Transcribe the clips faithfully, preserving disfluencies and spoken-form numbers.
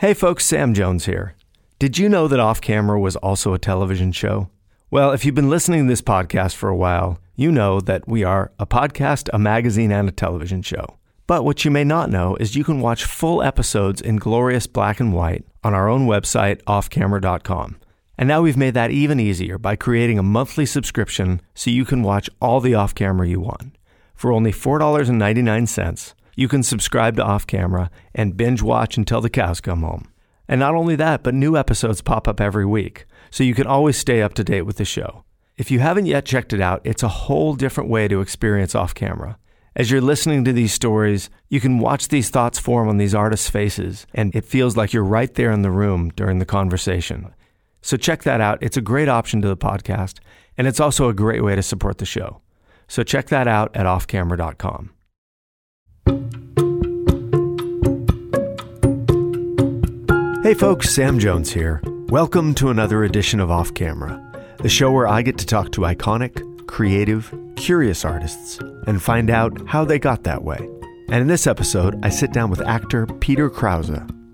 Hey folks, Sam Jones here. Did you know that Off Camera was also a television show? Well, if you've been listening to this podcast for a while, you know that we are a podcast, a magazine, and a television show. But what you may not know is you can watch full episodes in glorious black and white on our own website, off camera dot com. And now we've made that even easier by creating a monthly subscription so you can watch all the Off Camera you want. For only four dollars and ninety-nine cents, you can subscribe to Off Camera and binge watch until the cows come home. And not only that, but new episodes pop up every week, so you can always stay up to date with the show. If you haven't yet checked it out, it's a whole different way to experience Off Camera. As you're listening to these stories, you can watch these thoughts form on these artists' faces, and it feels like you're right there in the room during the conversation. So check that out. It's a great option to the podcast, and it's also a great way to support the show. So check that out at off camera dot com. Hey folks, Sam Jones here. Welcome to another edition of Off Camera, the show where I get to talk to iconic, creative, curious artists and find out how they got that way. And in this episode, I sit down with actor Peter Krause.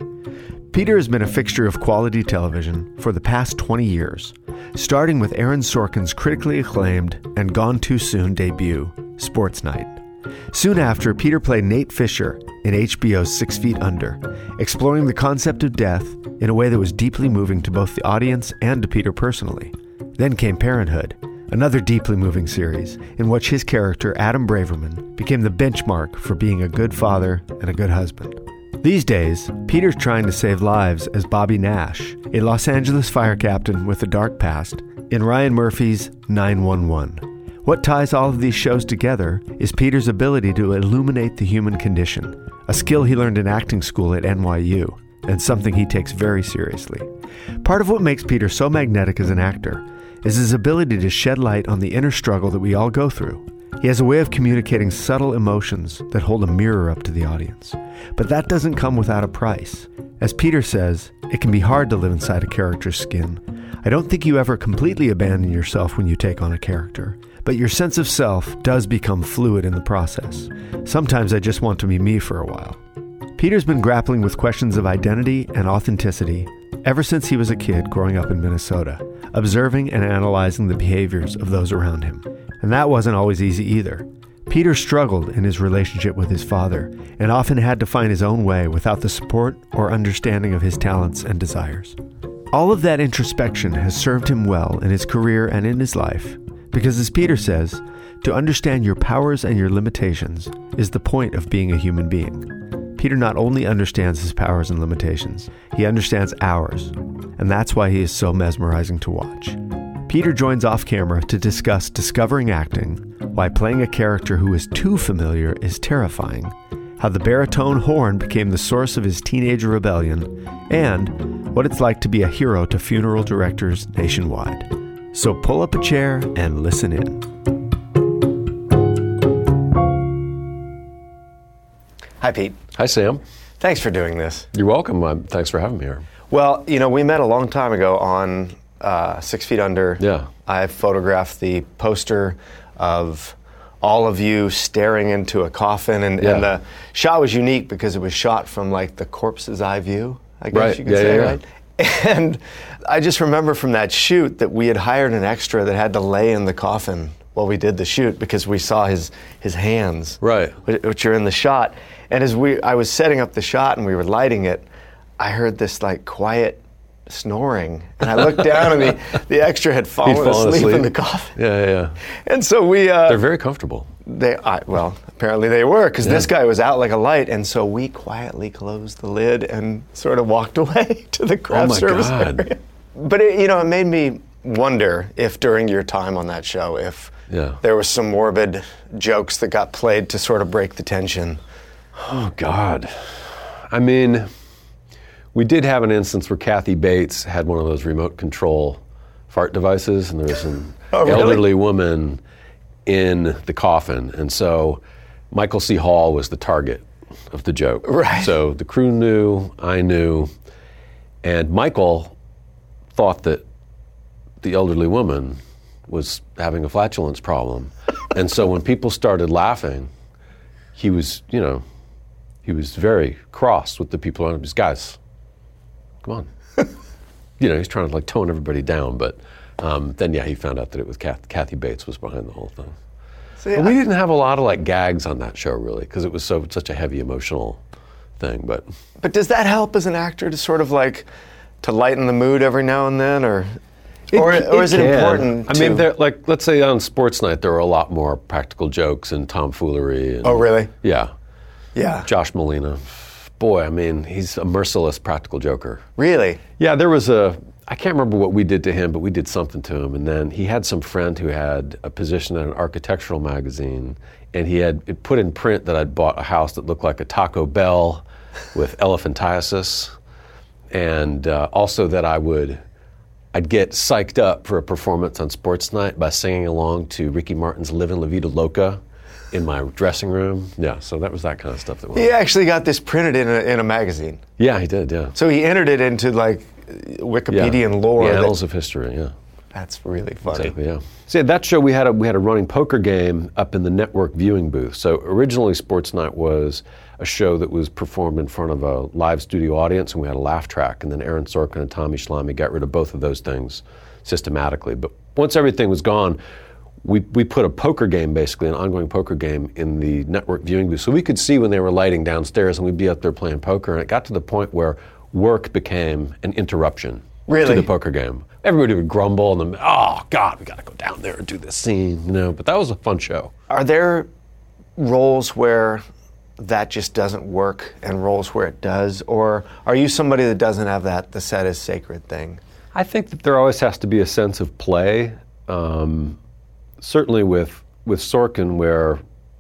Peter has been a fixture of quality television for the past twenty years, starting with Aaron Sorkin's critically acclaimed and gone too soon debut, Sports Night. Soon after, Peter played Nate Fisher in H B O's Six Feet Under, exploring the concept of death in a way that was deeply moving to both the audience and to Peter personally. Then came Parenthood, another deeply moving series in which his character, Adam Braverman, became the benchmark for being a good father and a good husband. These days, Peter's trying to save lives as Bobby Nash, a Los Angeles fire captain with a dark past, in Ryan Murphy's nine one one. What ties all of these shows together is Peter's ability to illuminate the human condition, a skill he learned in acting school at N Y U, and something he takes very seriously. Part of what makes Peter so magnetic as an actor is his ability to shed light on the inner struggle that we all go through. He has a way of communicating subtle emotions that hold a mirror up to the audience. But that doesn't come without a price. As Peter says, it can be hard to live inside a character's skin. I don't think you ever completely abandon yourself when you take on a character, but your sense of self does become fluid in the process. Sometimes I just want to be me for a while. Peter's been grappling with questions of identity and authenticity ever since he was a kid growing up in Minnesota, observing and analyzing the behaviors of those around him. And that wasn't always easy either. Peter struggled in his relationship with his father and often had to find his own way without the support or understanding of his talents and desires. All of that introspection has served him well in his career and in his life, because as Peter says, to understand your powers and your limitations is the point of being a human being. Peter not only understands his powers and limitations, he understands ours, and that's why he is so mesmerizing to watch. Peter joins Off Camera to discuss discovering acting, why playing a character who is too familiar is terrifying, how the baritone horn became the source of his teenage rebellion, and what it's like to be a hero to funeral directors nationwide. So pull up a chair and listen in. Hi, Pete. Hi, Sam. Thanks for doing this. You're welcome. Um, thanks for having me here. Well, you know, we met a long time ago on uh, Six Feet Under. Yeah. I photographed the poster of all of you staring into a coffin, and, yeah. and the shot was unique because it was shot from like the corpse's eye view, I guess right. you could yeah, say, yeah, right? Yeah. And I just remember from that shoot that we had hired an extra that had to lay in the coffin while we did the shoot because we saw his his hands, right, which are in the shot. And as we, I was setting up the shot and we were lighting it, I heard this like quiet snoring, and I looked down and the, the extra had fallen, fallen asleep, asleep in the coffin. Yeah, yeah, yeah. And so we... Uh, They're very comfortable. They, I, well, apparently they were, because yeah. this guy was out like a light, and so we quietly closed the lid and sort of walked away to the craft oh my service God. area. But it, you know, it made me wonder if during your time on that show, if yeah. there was some morbid jokes that got played to sort of break the tension. Oh, God. I mean, we did have an instance where Kathy Bates had one of those remote control fart devices, and there was an oh, really? elderly woman in the coffin. And so Michael C. Hall was the target of the joke. Right. So the crew knew, I knew, and Michael thought that the elderly woman was having a flatulence problem. And so when people started laughing, he was, you know, he was very cross with the people around him. Guys, come on. You know, he's trying to like tone everybody down, but um, then yeah, he found out that it was Kath- Kathy Bates was behind the whole thing. So, yeah, but we didn't have a lot of like gags on that show really, because it was so such a heavy emotional thing. But but does that help as an actor to sort of like to lighten the mood every now and then, or it, or, it or is it can. important? I to... mean, there, like let's say on Sports Night, there were a lot more practical jokes and tomfoolery. And, oh, really? Yeah. Yeah. Josh Molina, boy, I mean, he's a merciless practical joker. Really? Yeah, there was a. I can't remember what we did to him, but we did something to him. And then he had some friend who had a position at an architectural magazine, and he had it put in print that I'd bought a house that looked like a Taco Bell with elephantiasis, and uh, also that I would, I'd get psyched up for a performance on Sports Night by singing along to Ricky Martin's Livin' La Vida Loca in my dressing room. Yeah, so that was that kind of stuff that went He on. actually got this printed in a, in a magazine. Yeah, he did, yeah. So he entered it into like Wikipedian yeah. lore. The annals that, of history, yeah. That's really funny. Exactly, yeah. So yeah, that show we had a we had a running poker game up in the network viewing booth. So originally Sports Night was a show that was performed in front of a live studio audience, and we had a laugh track. And then Aaron Sorkin and Tommy Schlamme got rid of both of those things systematically. But once everything was gone, we we put a poker game, basically an ongoing poker game, in the network viewing booth, so we could see when they were lighting downstairs, and we'd be up there playing poker. And it got to the point where work became an interruption really? to the poker game. Everybody would grumble, and then, oh, God, we got to go down there and do this scene, you know. But that was a fun show. Are there roles where that just doesn't work and roles where it does? Or are you somebody that doesn't have that, the set is sacred thing? I think that there always has to be a sense of play. Um, certainly with with Sorkin, where,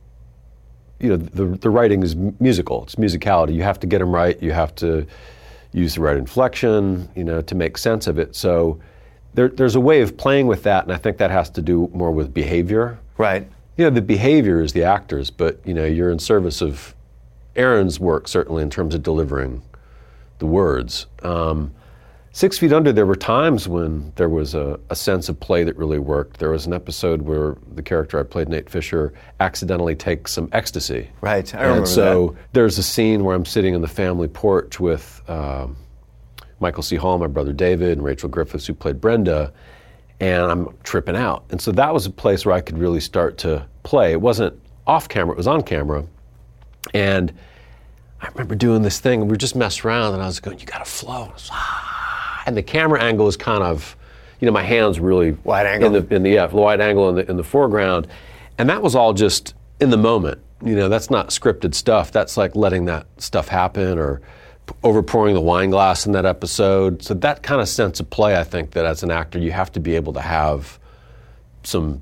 you know, the, the writing is musical. It's musicality. You have to get them right. You have to use the right inflection, you know, to make sense of it. So there, there's a way of playing with that, and I think that has to do more with behavior. Right. You know, the behavior is the actors, but, you know, you're in service of Aaron's work, certainly, in terms of delivering the words. Um, Six Feet Under, there were times when there was a, a sense of play that really worked. There was an episode where the character I played, Nate Fisher, accidentally takes some ecstasy. Right, I remember And so that. there's a scene where I'm sitting in the family porch with um, Michael C. Hall, my brother David, and Rachel Griffiths, who played Brenda, and I'm tripping out. And so that was a place where I could really start to play. It wasn't off camera, it was on camera. And I remember doing this thing, and we were just messing around, and I was going, you gotta flow. And I was, ah. And the camera angle is kind of, you know, my hands really wide angle in the in the yeah, wide angle in the in the foreground, and that was all just in the moment. You know, that's not scripted stuff. That's like letting that stuff happen, or overpouring the wine glass in that episode. So that kind of sense of play, I think that as an actor you have to be able to have some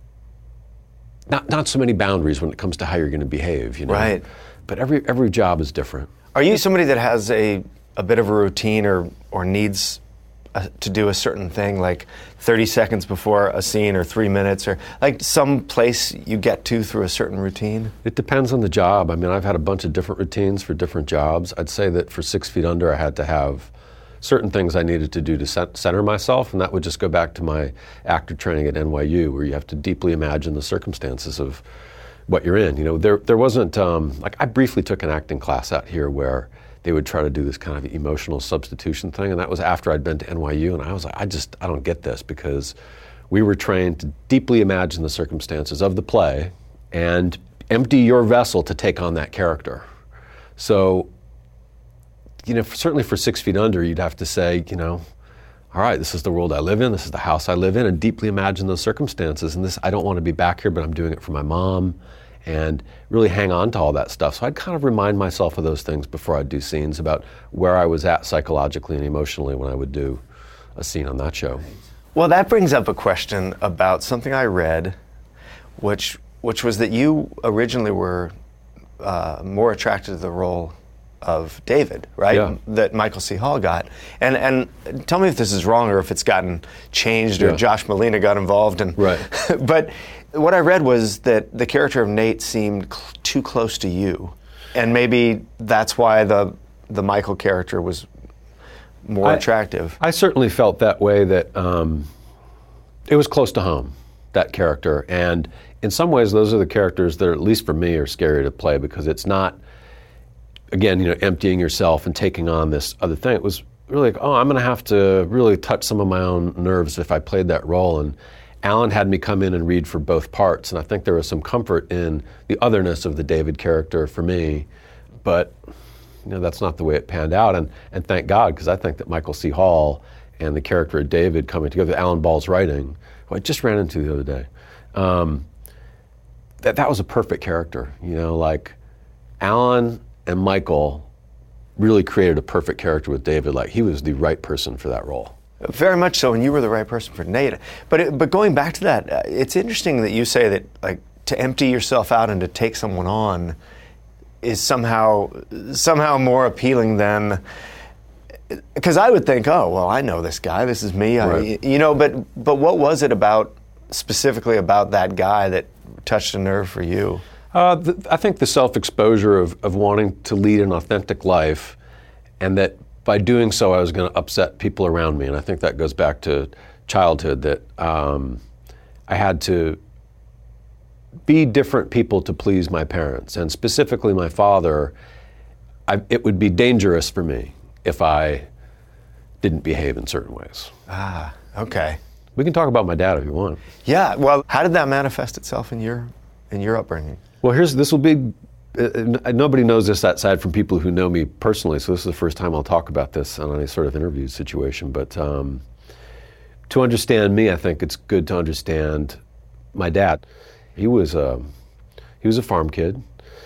not not so many boundaries when it comes to how you're going to behave. You know, right? But every every job is different. Are you somebody that has a a bit of a routine, or or needs a, to do a certain thing, like thirty seconds before a scene, or three minutes, or like some place you get to through a certain routine? It depends on the job. I mean, I've had a bunch of different routines for different jobs. I'd say that for Six Feet Under, I had to have certain things I needed to do to center myself, and that would just go back to my actor training at N Y U, where you have to deeply imagine the circumstances of what you're in. You know, there there wasn't, um, like I briefly took an acting class out here where they would try to do this kind of emotional substitution thing, and that was after I'd been to N Y U, and I was like, I just, I don't get this, because we were trained to deeply imagine the circumstances of the play and empty your vessel to take on that character. So, you know, certainly for Six Feet Under, you'd have to say, you know, all right, this is the world I live in, this is the house I live in, and deeply imagine those circumstances, and this, I don't want to be back here, but I'm doing it for my mom, and really hang on to all that stuff. So I'd kind of remind myself of those things before I'd do scenes, about where I was at psychologically and emotionally when I would do a scene on that show. Well, that brings up a question about something I read, which which was that you originally were uh, more attracted to the role of David, right? Yeah. That Michael C. Hall got. And and tell me if this is wrong, or if it's gotten changed, or Yeah. Josh Molina got involved. And, Right. But what I read was that the character of Nate seemed cl- too close to you. And maybe that's why the the Michael character was more I, attractive. I certainly felt that way, that um, it was close to home, that character. And in some ways, those are the characters that, at least for me, are scary to play, because it's not, again, you know, emptying yourself and taking on this other thing. It was really like, oh, I'm going to have to really touch some of my own nerves if I played that role. And Alan had me come in and read for both parts, and I think there was some comfort in the otherness of the David character for me, but you know, that's not the way it panned out, and, and thank God, because I think that Michael C. Hall and the character of David coming together, Alan Ball's writing, who I just ran into the other day, um, that, that was a perfect character. You know, like Alan and Michael really created a perfect character with David. Like, he was the right person for that role. Very much so, and you were the right person for Nate. But it, but going back to that, uh, it's interesting that you say that, like, to empty yourself out and to take someone on is somehow somehow more appealing than, because I would think, oh, well, I know this guy, this is me, right. I, you know. But but what was it about specifically about that guy that touched a nerve for you? Uh, the, I think the self-exposure of of wanting to lead an authentic life, and that by doing so, I was going to upset people around me. And I think that goes back to childhood, that um, I had to be different people to please my parents. And specifically my father, I, it would be dangerous for me if I didn't behave in certain ways. Ah, okay. We can talk about my dad if you want. Yeah, well, how did that manifest itself in your in your upbringing? Well, here's, this will be, Uh, nobody knows this aside from people who know me personally, so this is the first time I'll talk about this on any sort of interview situation. But um, to understand me, I think it's good to understand my dad. He was a, he was a farm kid,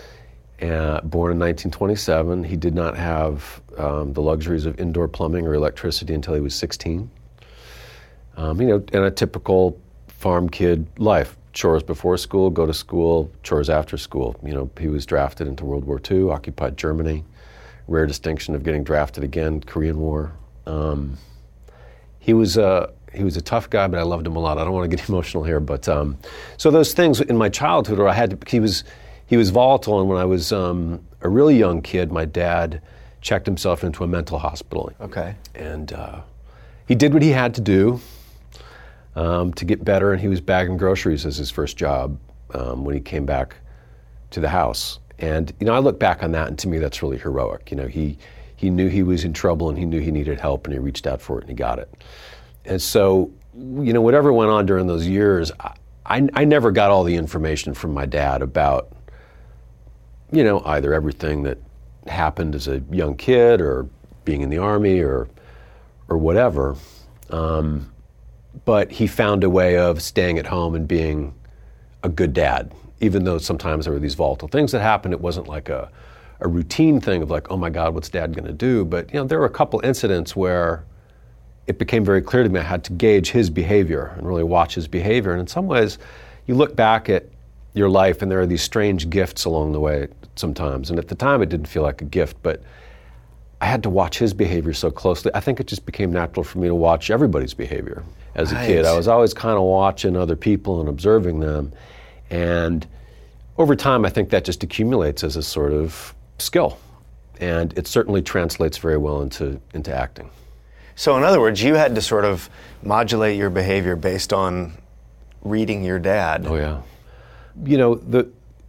uh, born in nineteen twenty-seven. He did not have um, the luxuries of indoor plumbing or electricity until he was sixteen. Um, you know, in a typical farm kid life. Chores before school, go to school, chores after school. You know, he was drafted into World War Two, occupied Germany. Rare distinction of getting drafted again, Korean War. Um, he was a he was a tough guy, but I loved him a lot. I don't want to get emotional here, but um, so those things in my childhood, where I had to, he was he was volatile, and when I was um, a really young kid, my dad checked himself into a mental hospital. Okay. And uh, he did what he had to do. Um, to get better, and he was bagging groceries as his first job um, when he came back to the house. And you know, I look back on that, and to me, that's really heroic. You know, he he knew he was in trouble, and he knew he needed help, and he reached out for it, and he got it. And so, you know, whatever went on during those years, I, I, I never got all the information from my dad about, you know, either everything that happened as a young kid, or being in the Army, or or whatever. Um, But he found a way of staying at home and being a good dad, even though sometimes there were these volatile things that happened. It wasn't like a, a routine thing of like, oh my God, what's dad going to do? But you know, there were a couple incidents where it became very clear to me I had to gauge his behavior and really watch his behavior. And in some ways, you look back at your life and there are these strange gifts along the way sometimes. And at the time, it didn't feel like a gift, but I had to watch his behavior so closely. I think it just became natural for me to watch everybody's behavior. As a right. kid, I was always kind of watching other people and observing them. And over time, I think that just accumulates as a sort of skill. And it certainly translates very well into, into acting. So in other words, you had to sort of modulate your behavior based on reading your dad. Oh yeah. You know, the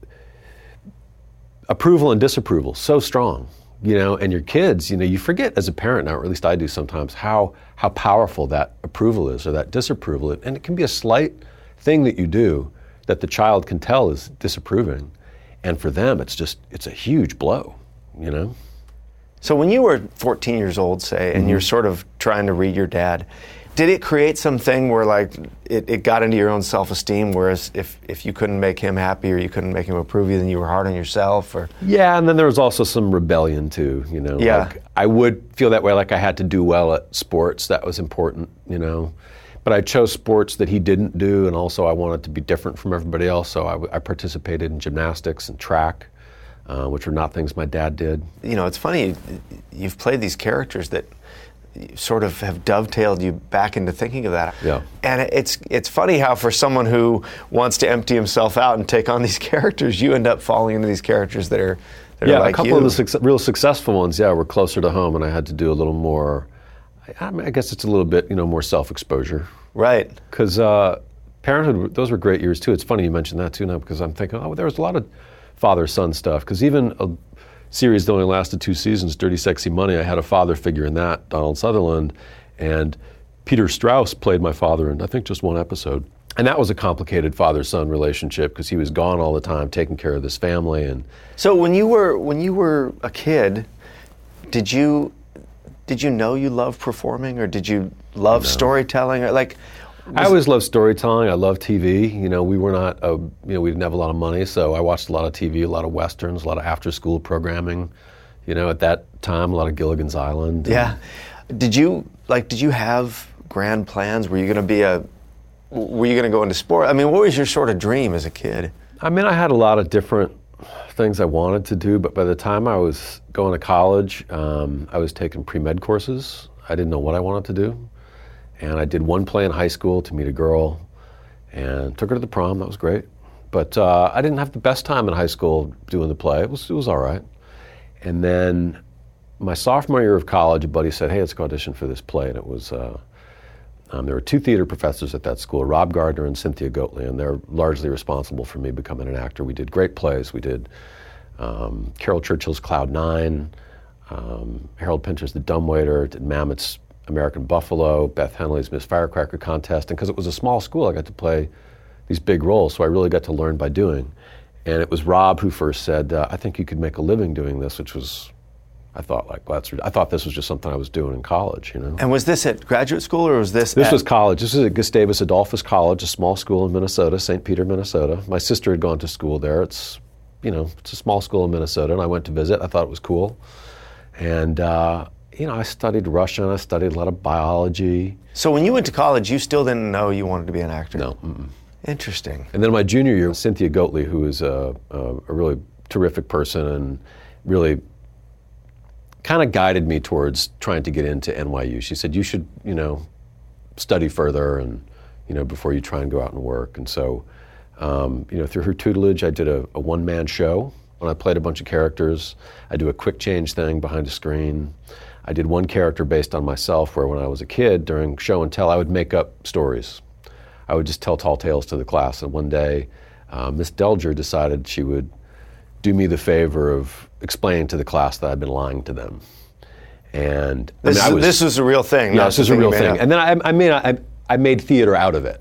approval and disapproval, so strong. You know, and your kids, you know, you forget as a parent, or at least I do sometimes, how how powerful that approval is or that disapproval. And it can be a slight thing that you do that the child can tell is disapproving. And for them, it's just, it's a huge blow, you know? So when you were fourteen years old, say, and mm-hmm. you're sort of trying to read your dad, did it create something where like it, it got into your own self-esteem, whereas if, if you couldn't make him happy or you couldn't make him approve of you, then you were hard on yourself? Or Yeah, and then there was also some rebellion too, you know. Yeah. Like I would feel that way, like I had to do well at sports. That was important, you know. But I chose sports that he didn't do, and also I wanted to be different from everybody else, so I, I participated in gymnastics and track, uh, which were not things my dad did. You know, it's funny, you've played these characters that sort of have dovetailed you back into thinking of that. Yeah. And it's it's funny how for someone who wants to empty himself out and take on these characters, you end up falling into these characters that are that yeah, are like a couple you. of the su- real successful ones, yeah, were closer to home, and I had to do a little more, I, I, mean, I guess it's a little bit, you know, more self-exposure. Right. Because uh, parenthood, those were great years too. It's funny you mentioned that too now, because I'm thinking, oh, there was a lot of father-son stuff, because even uh, series that only lasted two seasons, Dirty Sexy Money, I had a father figure in that, Donald Sutherland, and Peter Strauss played my father in, I think, just one episode. And that was a complicated father-son relationship because he was gone all the time, taking care of this family. And so when you were when you were a kid, did you did you know you loved performing, or did you love No. storytelling, or like? I always loved storytelling. I loved T V. You know, we were not, a, you know, we didn't have a lot of money, so I watched a lot of T V, a lot of westerns, a lot of after-school programming. You know, at that time, a lot of Gilligan's Island. Yeah. Did you like? Did you have grand plans? Were you going to be a? Were you going to go into sport? I mean, what was your sort of dream as a kid? I mean, I had a lot of different things I wanted to do, but by the time I was going to college, um, I was taking pre-med courses. I didn't know what I wanted to do. And I did one play in high school to meet a girl and took her to the prom. That was great. But uh, I didn't have the best time in high school doing the play. It was, it was all right. And then my sophomore year of college, a buddy said, hey, let's go audition for this play. And it was, uh, um, there were two theater professors at that school, Rob Gardner and Cynthia Goatley, and they're largely responsible for me becoming an actor. We did great plays. We did um, Carol Churchill's Cloud Nine, um, Harold Pinter's The Dumbwaiter, did Mamet's American Buffalo, Beth Henley's Miss Firecracker Contest, and because it was a small school, I got to play these big roles, so I really got to learn by doing. And it was Rob who first said, uh, I think you could make a living doing this, which was, I thought, like, well, that's, I thought this was just something I was doing in college, you know. And was this at graduate school, or was this This at... was college. This was at Gustavus Adolphus College, a small school in Minnesota, Saint Peter, Minnesota. My sister had gone to school there. It's, you know, it's a small school in Minnesota, and I went to visit. I thought it was cool. And, uh, you know, I studied Russian, I studied a lot of biology. So when you went to college, you still didn't know you wanted to be an actor? No. Mm-mm. Interesting. And then my junior year, Cynthia Goatley, who is a, a, a really terrific person and really kind of guided me towards trying to get into N Y U. She said, you should, you know, study further and, you know, before you try and go out and work. And so, um, you know, through her tutelage, I did a, a one-man show when I played a bunch of characters. I do a quick change thing behind a screen. I did one character based on myself where when I was a kid during show and tell, I would make up stories. I would just tell tall tales to the class. And one day, uh, Miss Delger decided she would do me the favor of explaining to the class that I'd been lying to them. And this, I mean, I was, this was a real thing. Yeah, this was a real thing. Up. And then I, I mean, I, I made theater out of it.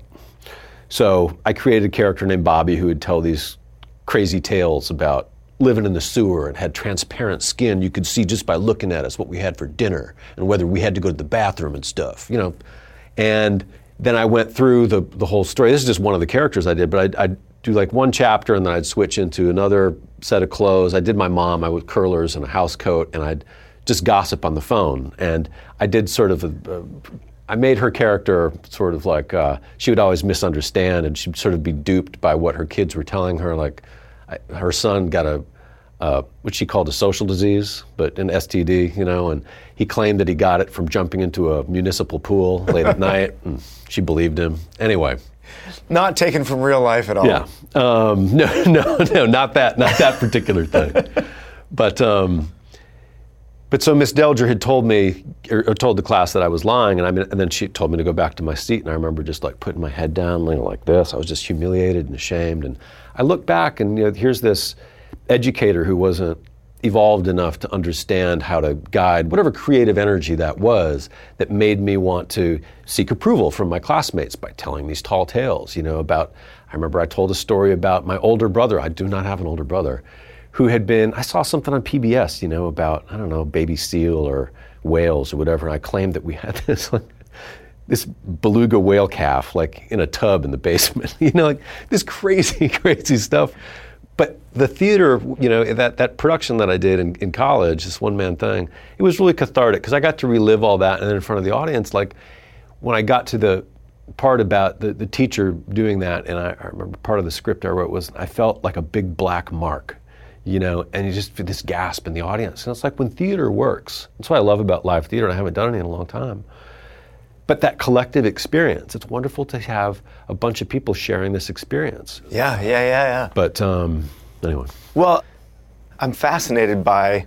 So I created a character named Bobby who would tell these crazy tales about living in the sewer and had transparent skin. You could see just by looking at us what we had for dinner and whether we had to go to the bathroom and stuff, you know. And then I went through the, the whole story. This is just one of the characters I did, but I'd, I'd do like one chapter and then I'd switch into another set of clothes. I did my mom, I would curlers and a house coat, and I'd just gossip on the phone. And I did sort of, a, a, I made her character sort of like, uh, she would always misunderstand and she'd sort of be duped by what her kids were telling her. Like I, her son got a, Uh, what she called a social disease, but an S T D, you know, and he claimed that he got it from jumping into a municipal pool late at night, and she believed him. Anyway. Not taken from real life at all. Yeah. Um, no, no, no, not that, not that particular thing. But, um, but so Miss Delger had told me, or, or told the class that I was lying, and I mean, and then she told me to go back to my seat, and I remember just like putting my head down, you know, like this. I was just humiliated and ashamed, and I look back, and you know, here's this educator who wasn't evolved enough to understand how to guide whatever creative energy that was that made me want to seek approval from my classmates by telling these tall tales, you know, about, I remember I told a story about my older brother, I do not have an older brother, who had been, I saw something on P B S, you know, about, I don't know, baby seal or whales or whatever, and I claimed that we had this, like, this beluga whale calf, like, in a tub in the basement, you know, like, this crazy, crazy stuff. But the theater, you know, that, that production that I did in, in college, this one-man thing, it was really cathartic because I got to relive all that, and then in front of the audience, like, when I got to the part about the, the teacher doing that, and I, I remember part of the script I wrote was, I felt like a big black mark, you know, and you just feel this gasp in the audience. And it's like when theater works, that's what I love about live theater, and I haven't done any in a long time. But that collective experience, it's wonderful to have a bunch of people sharing this experience. Yeah, yeah, yeah, yeah. But um, anyway. Well, I'm fascinated by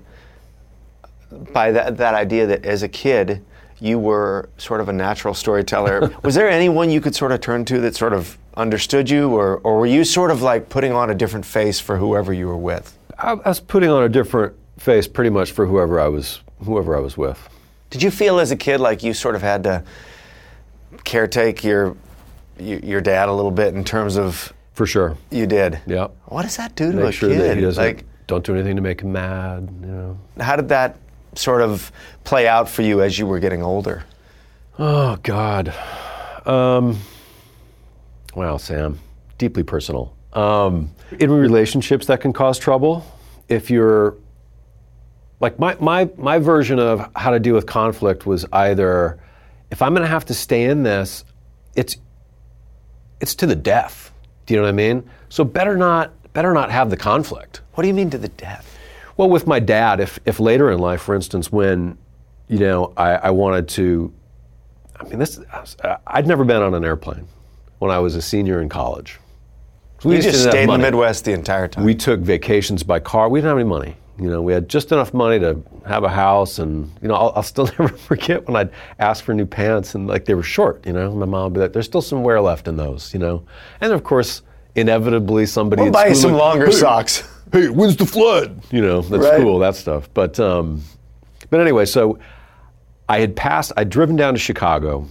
by that, that idea that as a kid, you were sort of a natural storyteller. Was there anyone you could sort of turn to that sort of understood you, or, or were you sort of like putting on a different face for whoever you were with? I, I was putting on a different face pretty much for whoever I was, whoever I was with. Did you feel as a kid like you sort of had to caretake your your dad a little bit in terms of? For sure. You did? Yeah. What does that do to make a sure kid? That he doesn't, like, don't do anything to make him mad, you know. How did that sort of play out for you as you were getting older? Oh, God. Um, wow, Sam. Deeply personal. Um, in relationships that can cause trouble, if you're, like my, my, my version of how to deal with conflict was either, if I'm gonna have to stay in this, it's it's to the death. Do you know what I mean? So better not better not have the conflict. What do you mean to the death? Well, with my dad, if if later in life, for instance, when, you know, I, I wanted to, I mean, this, I'd never been on an airplane when I was a senior in college. So we you just stayed in the Midwest the entire time? We took vacations by car. We didn't have any money. You know, we had just enough money to have a house, and, you know, I'll, I'll still never forget when I'd ask for new pants and, like, they were short, you know. My mom would be like, there's still some wear left in those, you know. And, of course, inevitably somebody we'll at buy you some like, longer hey, socks. Hey, when's the flood? You know, that's right. cool, that stuff. But, um, but anyway, so I had passed, I'd driven down to Chicago,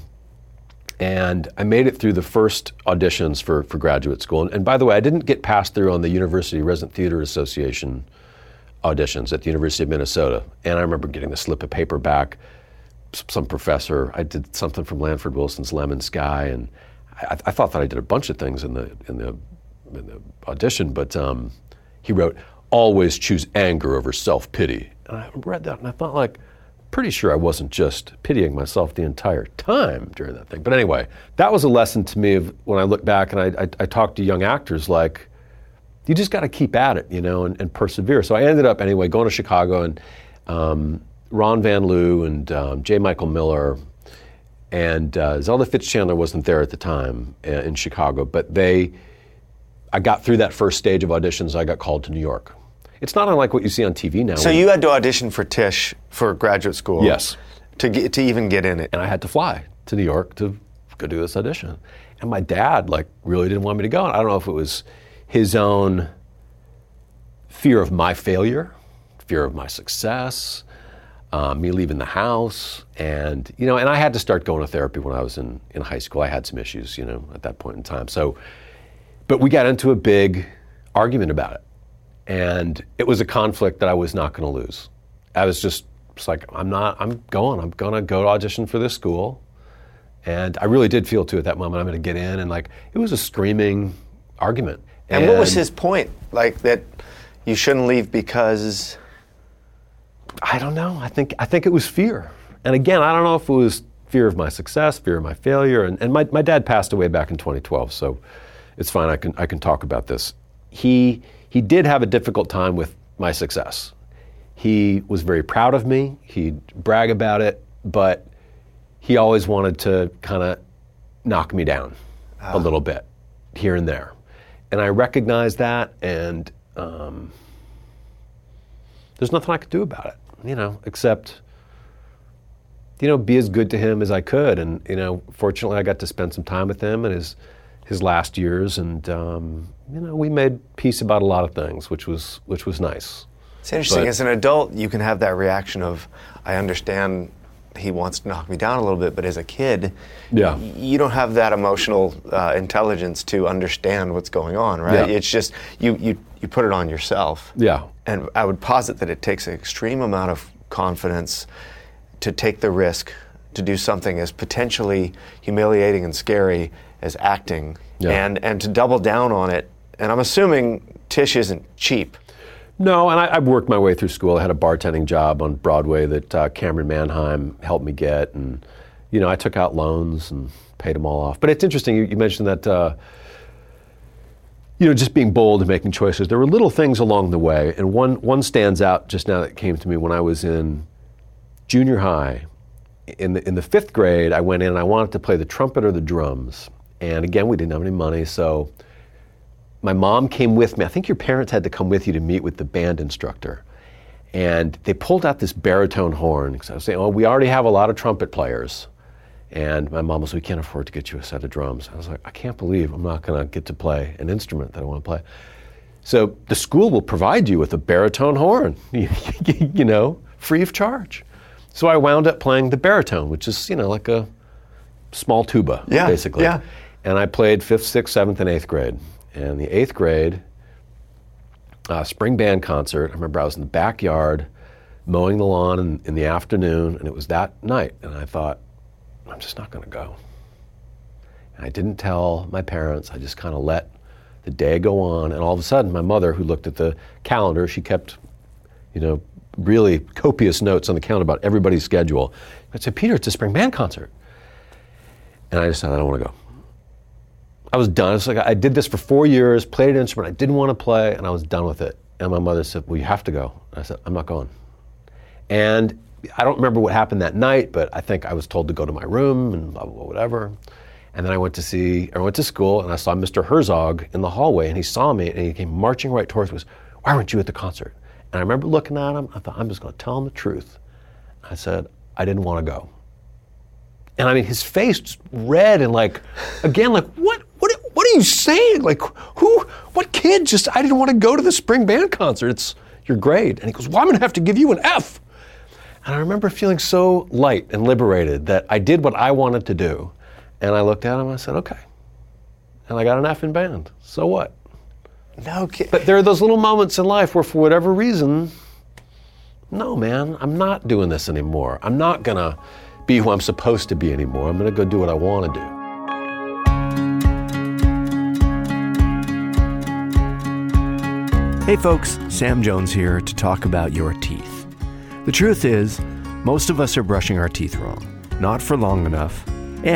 and I made it through the first auditions for, for graduate school. And, and by the way, I didn't get passed through on the University Resident Theater Association auditions at the University of Minnesota. And I remember getting the slip of paper back, some professor, I did something from Lanford Wilson's Lemon Sky, and I, I thought that I did a bunch of things in the in the, in the audition, but um, he wrote, always choose anger over self-pity. And I read that and I thought, like, pretty sure I wasn't just pitying myself the entire time during that thing. But anyway, that was a lesson to me of when I look back and I, I, I talk to young actors, like, you just got to keep at it, you know, and, and persevere. So I ended up, anyway, going to Chicago, and um, Ron Van Loo and um, J. Michael Miller and uh, Zelda Fitzchandler wasn't there at the time uh, in Chicago, but they, I got through that first stage of auditions, I got called to New York. It's not unlike what you see on T V now. So you had to audition for Tisch for graduate school? Yes. To get, to even get in it? And I had to fly to New York to go do this audition. And my dad, like, really didn't want me to go. And I don't know if it was his own fear of my failure, fear of my success, uh, me leaving the house, and, you know, and I had to start going to therapy when I was in, in high school. I had some issues, you know, at that point in time. So, but we got into a big argument about it, and it was a conflict that I was not going to lose. I was just, just like, I'm not, I'm going, I'm going to go to audition for this school, and I really did feel too at that moment, I'm going to get in, and like, it was a screaming argument. And, and what was his point? Like, that you shouldn't leave because? I don't know. I think I think it was fear. And again, I don't know if it was fear of my success, fear of my failure. And, and my, my dad passed away back in twenty twelve, so it's fine. I can I can talk about this. He he did have a difficult time with my success. He was very proud of me. He'd brag about it, but he always wanted to kind of knock me down ah. a little bit here and there. And I recognized that, and um, there's nothing I could do about it, you know, except, you know, be as good to him as I could. And, you know, fortunately I got to spend some time with him in his, his last years, and, um, you know, we made peace about a lot of things, which was, which was nice. It's interesting, but, as an adult, you can have that reaction of, I understand he wants to knock me down a little bit, but as a kid, yeah. y- you don't have that emotional uh, intelligence to understand what's going on, right? Yeah. It's just, you, you, you put it on yourself. Yeah. And I would posit that it takes an extreme amount of confidence to take the risk to do something as potentially humiliating and scary as acting, yeah. and, and to double down on it. And I'm assuming Tisch isn't cheap. No, and I, I've worked my way through school. I had a bartending job on Broadway that uh, Cameron Manheim helped me get, and, you know, I took out loans and paid them all off. But it's interesting, you, you mentioned that, uh, you know, just being bold and making choices. There were little things along the way, and one one stands out just now that came to me when I was in junior high. In the in the fifth grade, I went in and I wanted to play the trumpet or the drums. And again, we didn't have any money, so my mom came with me. I think your parents had to come with you to meet with the band instructor. And they pulled out this baritone horn, because I was saying, oh, we already have a lot of trumpet players. And my mom was, we can't afford to get you a set of drums. I was like, I can't believe I'm not gonna get to play an instrument that I wanna play. So the school will provide you with a baritone horn, you know, free of charge. So I wound up playing the baritone, which is, you know, like a small tuba, yeah, basically. Yeah. And I played fifth, sixth, seventh, and eighth grade. And the eighth grade uh, spring band concert, I remember I was in the backyard mowing the lawn in, in the afternoon, and it was that night. And I thought, I'm just not going to go. And I didn't tell my parents. I just kind of let the day go on. And all of a sudden, my mother, who looked at the calendar, she kept, you know, really copious notes on the calendar about everybody's schedule. I said, Peter, it's a spring band concert. And I decided I don't want to go. I was done. It's like I did this for four years, played an instrument I didn't want to play, and I was done with it. And my mother said, well, you have to go. And I said, I'm not going. And I don't remember what happened that night, but I think I was told to go to my room and blah, blah, blah, whatever. And then I went to see, I went to school, and I saw Mister Herzog in the hallway, and he saw me, and he came marching right towards me. He goes, why weren't you at the concert? And I remember looking at him. I thought, I'm just going to tell him the truth. I said, I didn't want to go. And I mean, his face just red and like, again, like, what, what, what are you saying? Like, who, what kid just, I didn't want to go to the spring band concert. It's your grade. And he goes, well, I'm going to have to give you an F. And I remember feeling so light and liberated that I did what I wanted to do. And I looked at him and I said, okay. And I got an F in band. So what? No kid. But there are those little moments in life where for whatever reason, no, man, I'm not doing this anymore. I'm not going to be who I'm supposed to be anymore. I'm going to go do what I want to do. Hey folks, Sam Jones here to talk about your teeth. The truth is, most of us are brushing our teeth wrong, not for long enough,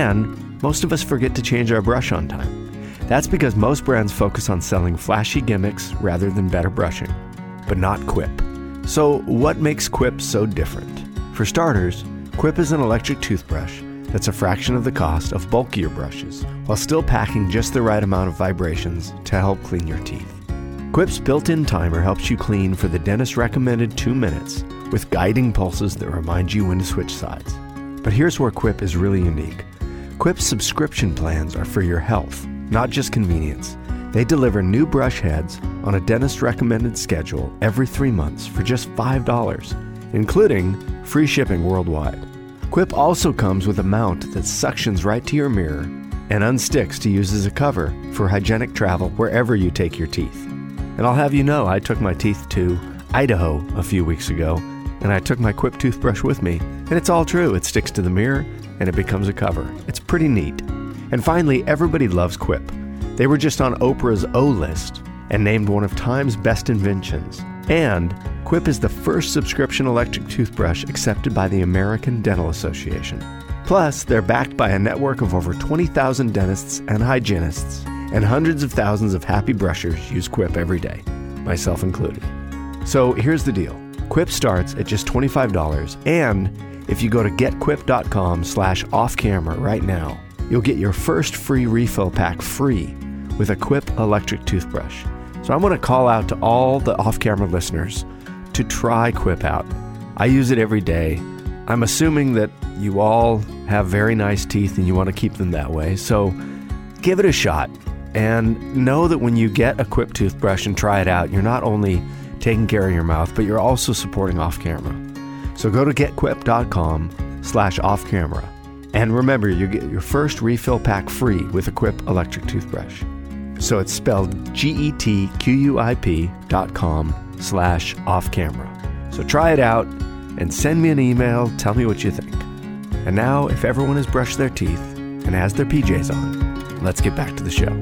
and most of us forget to change our brush on time. That's because most brands focus on selling flashy gimmicks rather than better brushing, but not Quip. So what makes Quip so different? For starters, Quip is an electric toothbrush that's a fraction of the cost of bulkier brushes, while still packing just the right amount of vibrations to help clean your teeth. Quip's built-in timer helps you clean for the dentist-recommended two minutes with guiding pulses that remind you when to switch sides. But here's where Quip is really unique. Quip's subscription plans are for your health, not just convenience. They deliver new brush heads on a dentist-recommended schedule every three months for just five dollars, including free shipping worldwide. Quip also comes with a mount that suctions right to your mirror and unsticks to use as a cover for hygienic travel wherever you take your teeth. And I'll have you know, I took my teeth to Idaho a few weeks ago, and I took my Quip toothbrush with me, and it's all true. It sticks to the mirror, and it becomes a cover. It's pretty neat. And finally, everybody loves Quip. They were just on Oprah's O list and named one of Time's best inventions. And Quip is the first subscription electric toothbrush accepted by the American Dental Association. Plus, they're backed by a network of over twenty thousand dentists and hygienists, and hundreds of thousands of happy brushers use Quip every day, myself included. So here's the deal. Quip starts at just twenty-five dollars, and if you go to getquip.com slash off-camera right now, you'll get your first free refill pack free with a Quip electric toothbrush. So I want to call out to all the off-camera listeners to try Quip out. I use it every day. I'm assuming that you all have very nice teeth and you want to keep them that way. So give it a shot and know that when you get a Quip toothbrush and try it out, you're not only taking care of your mouth, but you're also supporting off-camera. So go to getquip.com slash off-camera. And remember, you get your first refill pack free with a Quip electric toothbrush. So it's spelled G-E-T-Q-U-I-P dot com slash off-camera. So try it out and send me an email. Tell me what you think. And now, if everyone has brushed their teeth and has their P Js on, let's get back to the show.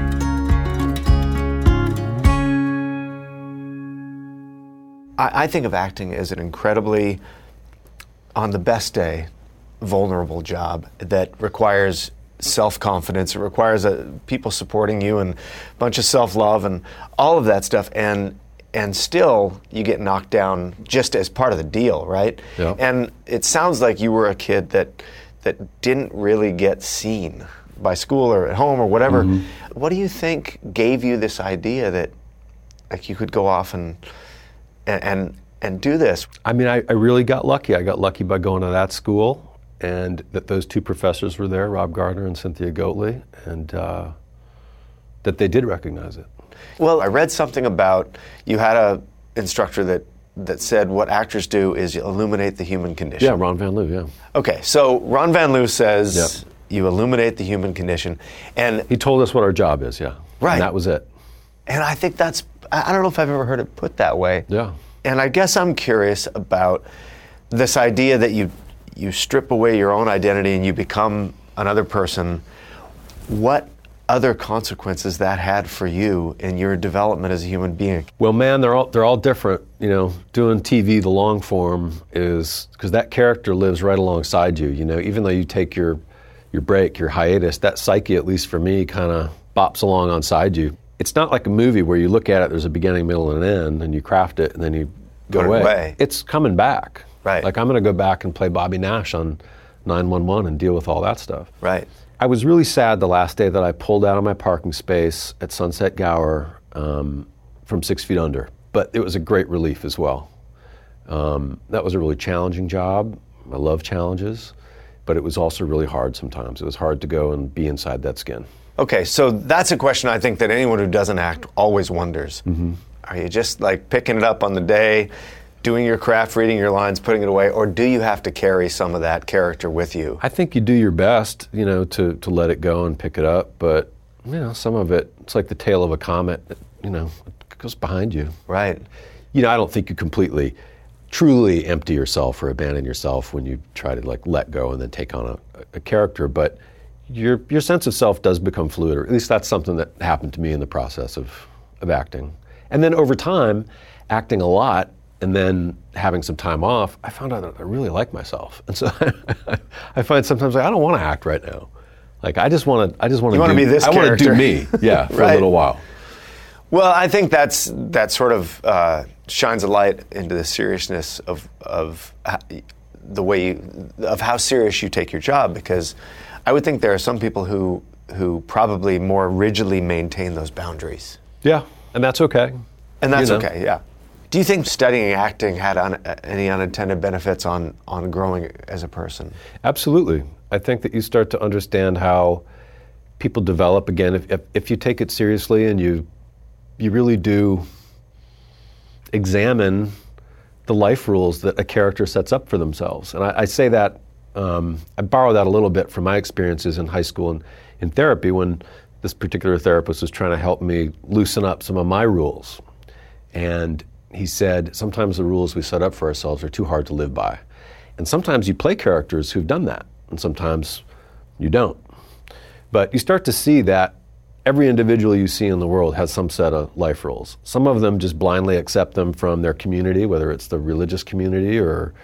I, I think of acting as an incredibly, on the best day, vulnerable job that requires self-confidence. It requires a, people supporting you and a bunch of self-love and all of that stuff. And and still, you get knocked down just as part of the deal, right? Yep. And it sounds like you were a kid that that didn't really get seen by school or at home or whatever. Mm-hmm. What do you think gave you this idea that like you could go off and and and, and do this? I mean, I, I really got lucky. I got lucky by going to that school, and that those two professors were there, Rob Gardner and Cynthia Goatley, and uh, that they did recognize it. Well, I read something about you had a instructor that that said what actors do is you illuminate the human condition. Yeah, Ron Van Loo, yeah. Okay, so Ron Van Loo says Yep. you illuminate the human condition, and He told us what our job is, yeah. Right. And that was it. and I think that's, I I don't know if I've ever heard it put that way. Yeah. And I guess I'm curious about this idea that you you strip away your own identity and you become another person. What other consequences that had for you in your development as a human being? Well, man, they're all they're all different. You know, doing T V, the long form is because that character lives right alongside you. You know, even though you take your your break, your hiatus, that psyche, at least for me, kind of bops along onside you. It's not like a movie where you look at it. There's a beginning, middle, and an end, and you craft it, and then you go Put it away. away. It's coming back. Right. Like I'm going to go back and play Bobby Nash on nine one one and deal with all that stuff. Right. I was really sad the last day that I pulled out of my parking space at Sunset Gower um, from Six Feet Under, but it was a great relief as well. Um, that was a really challenging job. I love challenges, but it was also really hard sometimes. It was hard to go and be inside that skin. Okay, so that's a question I think that anyone who doesn't act always wonders. Mm-hmm. Are you just like picking it up on the day, doing your craft, reading your lines, putting it away, or do you have to carry some of that character with you? I think you do your best, you know, to, to let it go and pick it up, but, you know, some of it, it's like the tail of a comet, it, you know, it goes behind you. Right. You know, I don't think you completely, truly empty yourself or abandon yourself when you try to, like, let go and then take on a, a character, but your your sense of self does become fluid, or at least that's something that happened to me in the process of, of acting. And then over time, acting a lot, and then having some time off, I found out that I really like myself. And so I find sometimes like, I don't want to act right now. Like I just want to, I just want to. You want to be this I want to character. do me, yeah, for Right. a little while. Well, I think that's that sort of uh, shines a light into the seriousness of of h- the way you, of how serious you take your job, because I would think there are some people who who probably more rigidly maintain those boundaries. Yeah, and that's okay. And that's You know. okay, yeah. Do you think studying acting had un- any unintended benefits on, on growing as a person? Absolutely. I think that you start to understand how people develop. Again, if, if, if you take it seriously and you you really do examine the life rules that a character sets up for themselves. And I, I say that, um, I borrow that a little bit from my experiences in high school and in therapy when this particular therapist was trying to help me loosen up some of my rules. And he said, sometimes the rules we set up for ourselves are too hard to live by. And sometimes you play characters who've done that, and sometimes you don't. But you start to see that every individual you see in the world has some set of life rules. Some of them just blindly accept them from their community, whether it's the religious community or,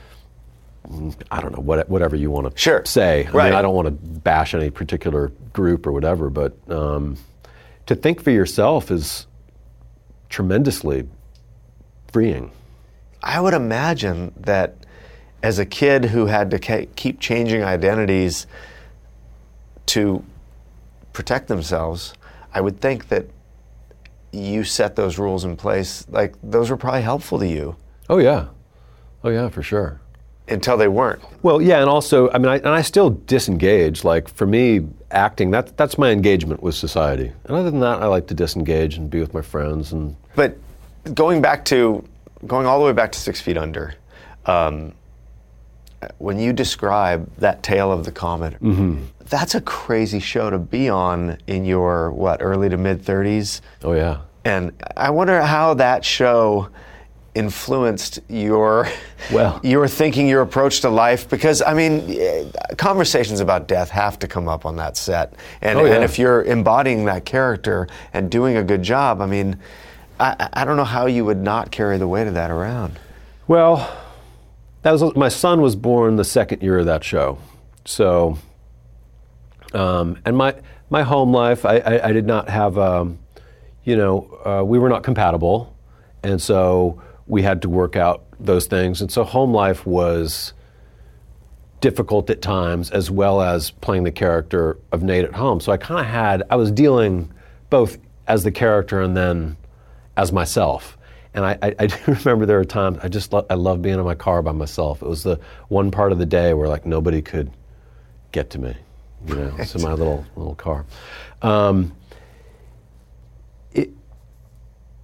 I don't know, what, whatever you want to Sure. say. I Right. mean, I don't want to bash any particular group or whatever, but um, to think for yourself is tremendously freeing. I would imagine that as a kid who had to ca- keep changing identities to protect themselves, I would think that you set those rules in place, like those were probably helpful to you Oh yeah, oh yeah, for sure. until they weren't. Well, yeah, and also, I mean, I, and I still disengage. Like for me, acting, that, that's my engagement with society. And other than that, I like to disengage and be with my friends. And But going back to, going all the way back to Six Feet Under, um, when you describe that tail of the comet, Mm-hmm. that's a crazy show to be on in your, what, early to mid thirties? oh yeah. And I wonder how that show influenced your Well. your thinking, your approach to life, because I mean, eh, conversations about death have to come up on that set, and, Oh, yeah. and if you're embodying that character and doing a good job, I mean, I, I don't know how you would not carry the weight of that around. Well, that was my son was born the second year of that show, so um, and my my home life, I, I, I did not have, um, you know, uh, we were not compatible, and so we had to work out those things, and so home life was difficult at times, as well as playing the character of Nate at home. So I kind of had, I was dealing both as the character and then as myself. And I, I, I do remember there were times I just lo- I loved being in my car by myself. It was the one part of the day where like nobody could get to me, you know. It's in my little little car. Um, it,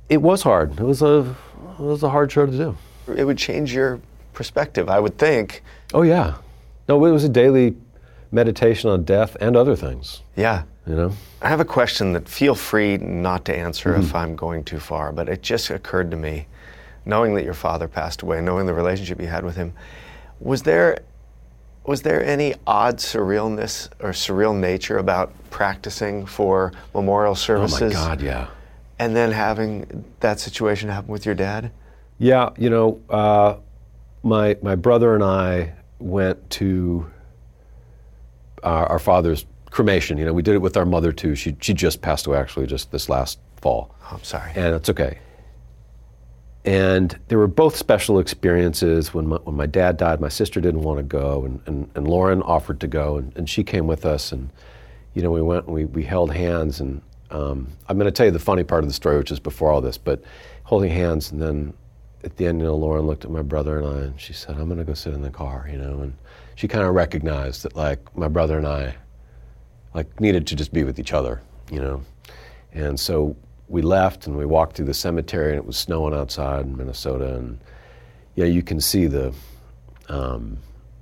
It was hard. It was a it was a hard show to do. It would change your perspective, I would think. Oh yeah, no, it was a daily meditation on death and other things. Yeah. You know? I have a question that feel free not to answer Mm-hmm. if I'm going too far, but it just occurred to me, knowing that your father passed away, knowing the relationship you had with him, was there was there any odd surrealness or surreal nature about practicing for memorial services? Oh my God, yeah. And then having that situation happen with your dad? Yeah, you know, uh, my my brother and I went to our, our father's cremation. You know, we did it with our mother too. She she just passed away actually just this last fall. Oh, I'm sorry. And it's okay. And there were both special experiences. When my, when my dad died, my sister didn't want to go, and, and, and Lauren offered to go, and, and she came with us, and you know, we went and we, we held hands, and um, I'm going to tell you the funny part of the story, which is before all this, but holding hands, and then at the end, you know, Lauren looked at my brother and I, and she said, I'm going to go sit in the car, you know, and she kind of recognized that, like, my brother and I, like, needed to just be with each other, you know, and so we left and we walked through the cemetery, and it was snowing outside in Minnesota, and yeah, you can see the, um,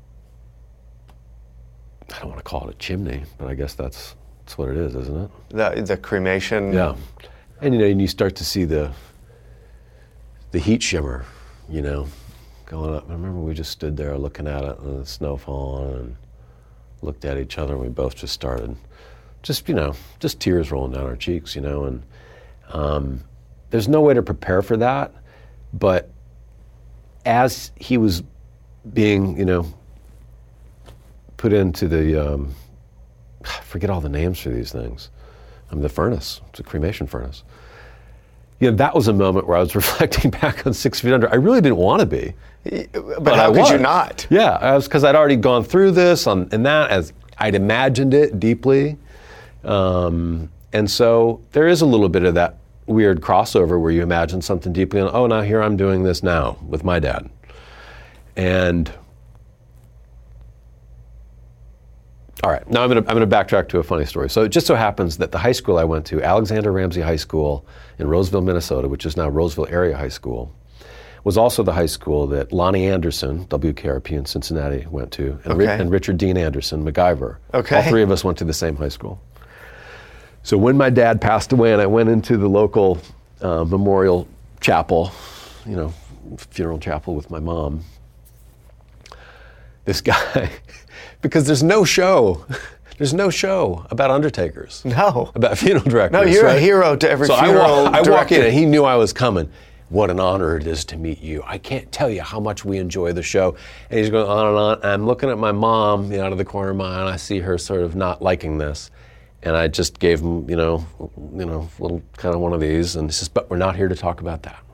I don't want to call it a chimney, but I guess that's that's what it is, isn't it? The the cremation. Yeah, and you know, and you start to see the the heat shimmer, you know, going up. I remember we just stood there looking at it, and the snow falling, and looked at each other, and we both just started, just you know, just tears rolling down our cheeks, you know, and. Um, there's no way to prepare for that, but as he was being, you know, put into the, um, I forget all the names for these things. I mean, the furnace, it's a cremation furnace. You know, that was a moment where I was reflecting back on Six Feet Under. I really didn't want to be. But, but how I could was. you not? Yeah, I was, because I'd already gone through this on, and that, as I'd imagined it deeply. Um, and so there is a little bit of that weird crossover where you imagine something deeply, and oh, now here I'm doing this now with my dad. And all right, now I'm going to I'm going to backtrack to a funny story. So it just so happens that the high school I went to, Alexander Ramsey High School in Roseville, Minnesota, which is now Roseville Area High School, was also the high school that Lonnie Anderson, W K R P in Cincinnati, went to, and, okay. Ri- and Richard Dean Anderson, MacGyver. Okay. All three of us went to the same high school. So when my dad passed away and I went into the local uh, memorial chapel, you know, funeral chapel with my mom, this guy, because there's no show, there's no show about undertakers. No. About funeral directors. No, you're right? a hero to every so funeral I, wa- I director. walk in and he knew I was coming. What an honor it is to meet you. I can't tell you how much we enjoy the show. And he's going on and on. And I'm looking at my mom, you know, out of the corner of my eye, and I see her sort of not liking this. And I just gave him, you know, you know, a little kind of one of these, and he says, but we're not here to talk about that.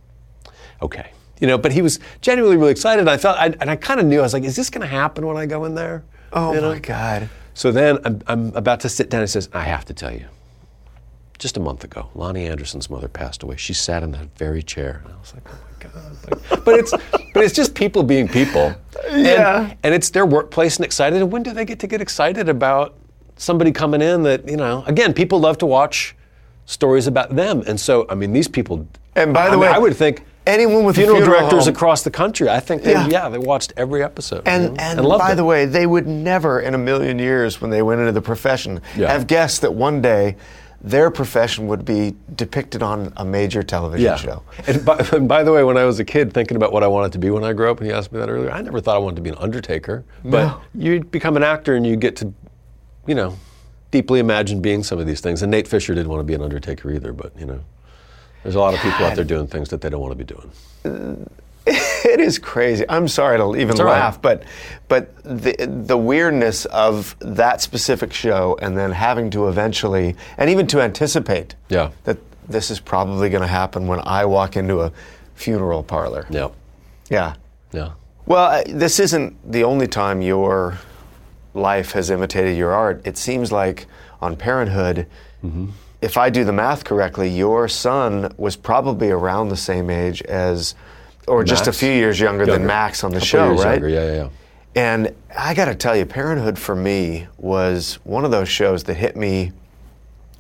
Okay. You know, but he was genuinely really excited, and I felt, I, and I kind of knew, I was like, is this going to happen when I go in there? Oh you know? my God. So then I'm, I'm about to sit down, and he says, I have to tell you, just a month ago, Lonnie Anderson's mother passed away. She sat in that very chair. And I was like, oh my God. Like, but it's but it's just people being people. Yeah. And, and it's their workplace and excited. And when do they get to get excited about somebody coming in that, you know, again, people love to watch stories about them. And so, I mean, these people, And by the I mean, way, I would think anyone with a funeral, funeral directors home- across the country, I think they, Yeah. yeah, they watched every episode. And you know, and, loved by it. the way, they would never in a million years, when they went into the profession, Yeah. have guessed that one day their profession would be depicted on a major television yeah. show. And by, and by the way, when I was a kid thinking about what I wanted to be when I grew up, and you asked me that earlier, I never thought I wanted to be an undertaker. But No. you become an actor and you get to, you know, deeply imagine being some of these things. And Nate Fisher didn't want to be an undertaker either, but, you know, there's a lot of people out there doing things that they don't want to be doing. It is crazy. I'm sorry to even It's all right. laugh, but but the the weirdness of that specific show, and then having to eventually, and even to anticipate Yeah. that this is probably going to happen when I walk into a funeral parlor. Yeah. Yeah. Yeah. Well, I- this isn't the only time your life has imitated your art. It seems like on Parenthood, Mm-hmm. if I do the math correctly, your son was probably around the same age as, or just a Max? few years younger, than Younger. Max on the Couple show, years right? younger, yeah, yeah, yeah. And I got to tell you, Parenthood for me was one of those shows that hit me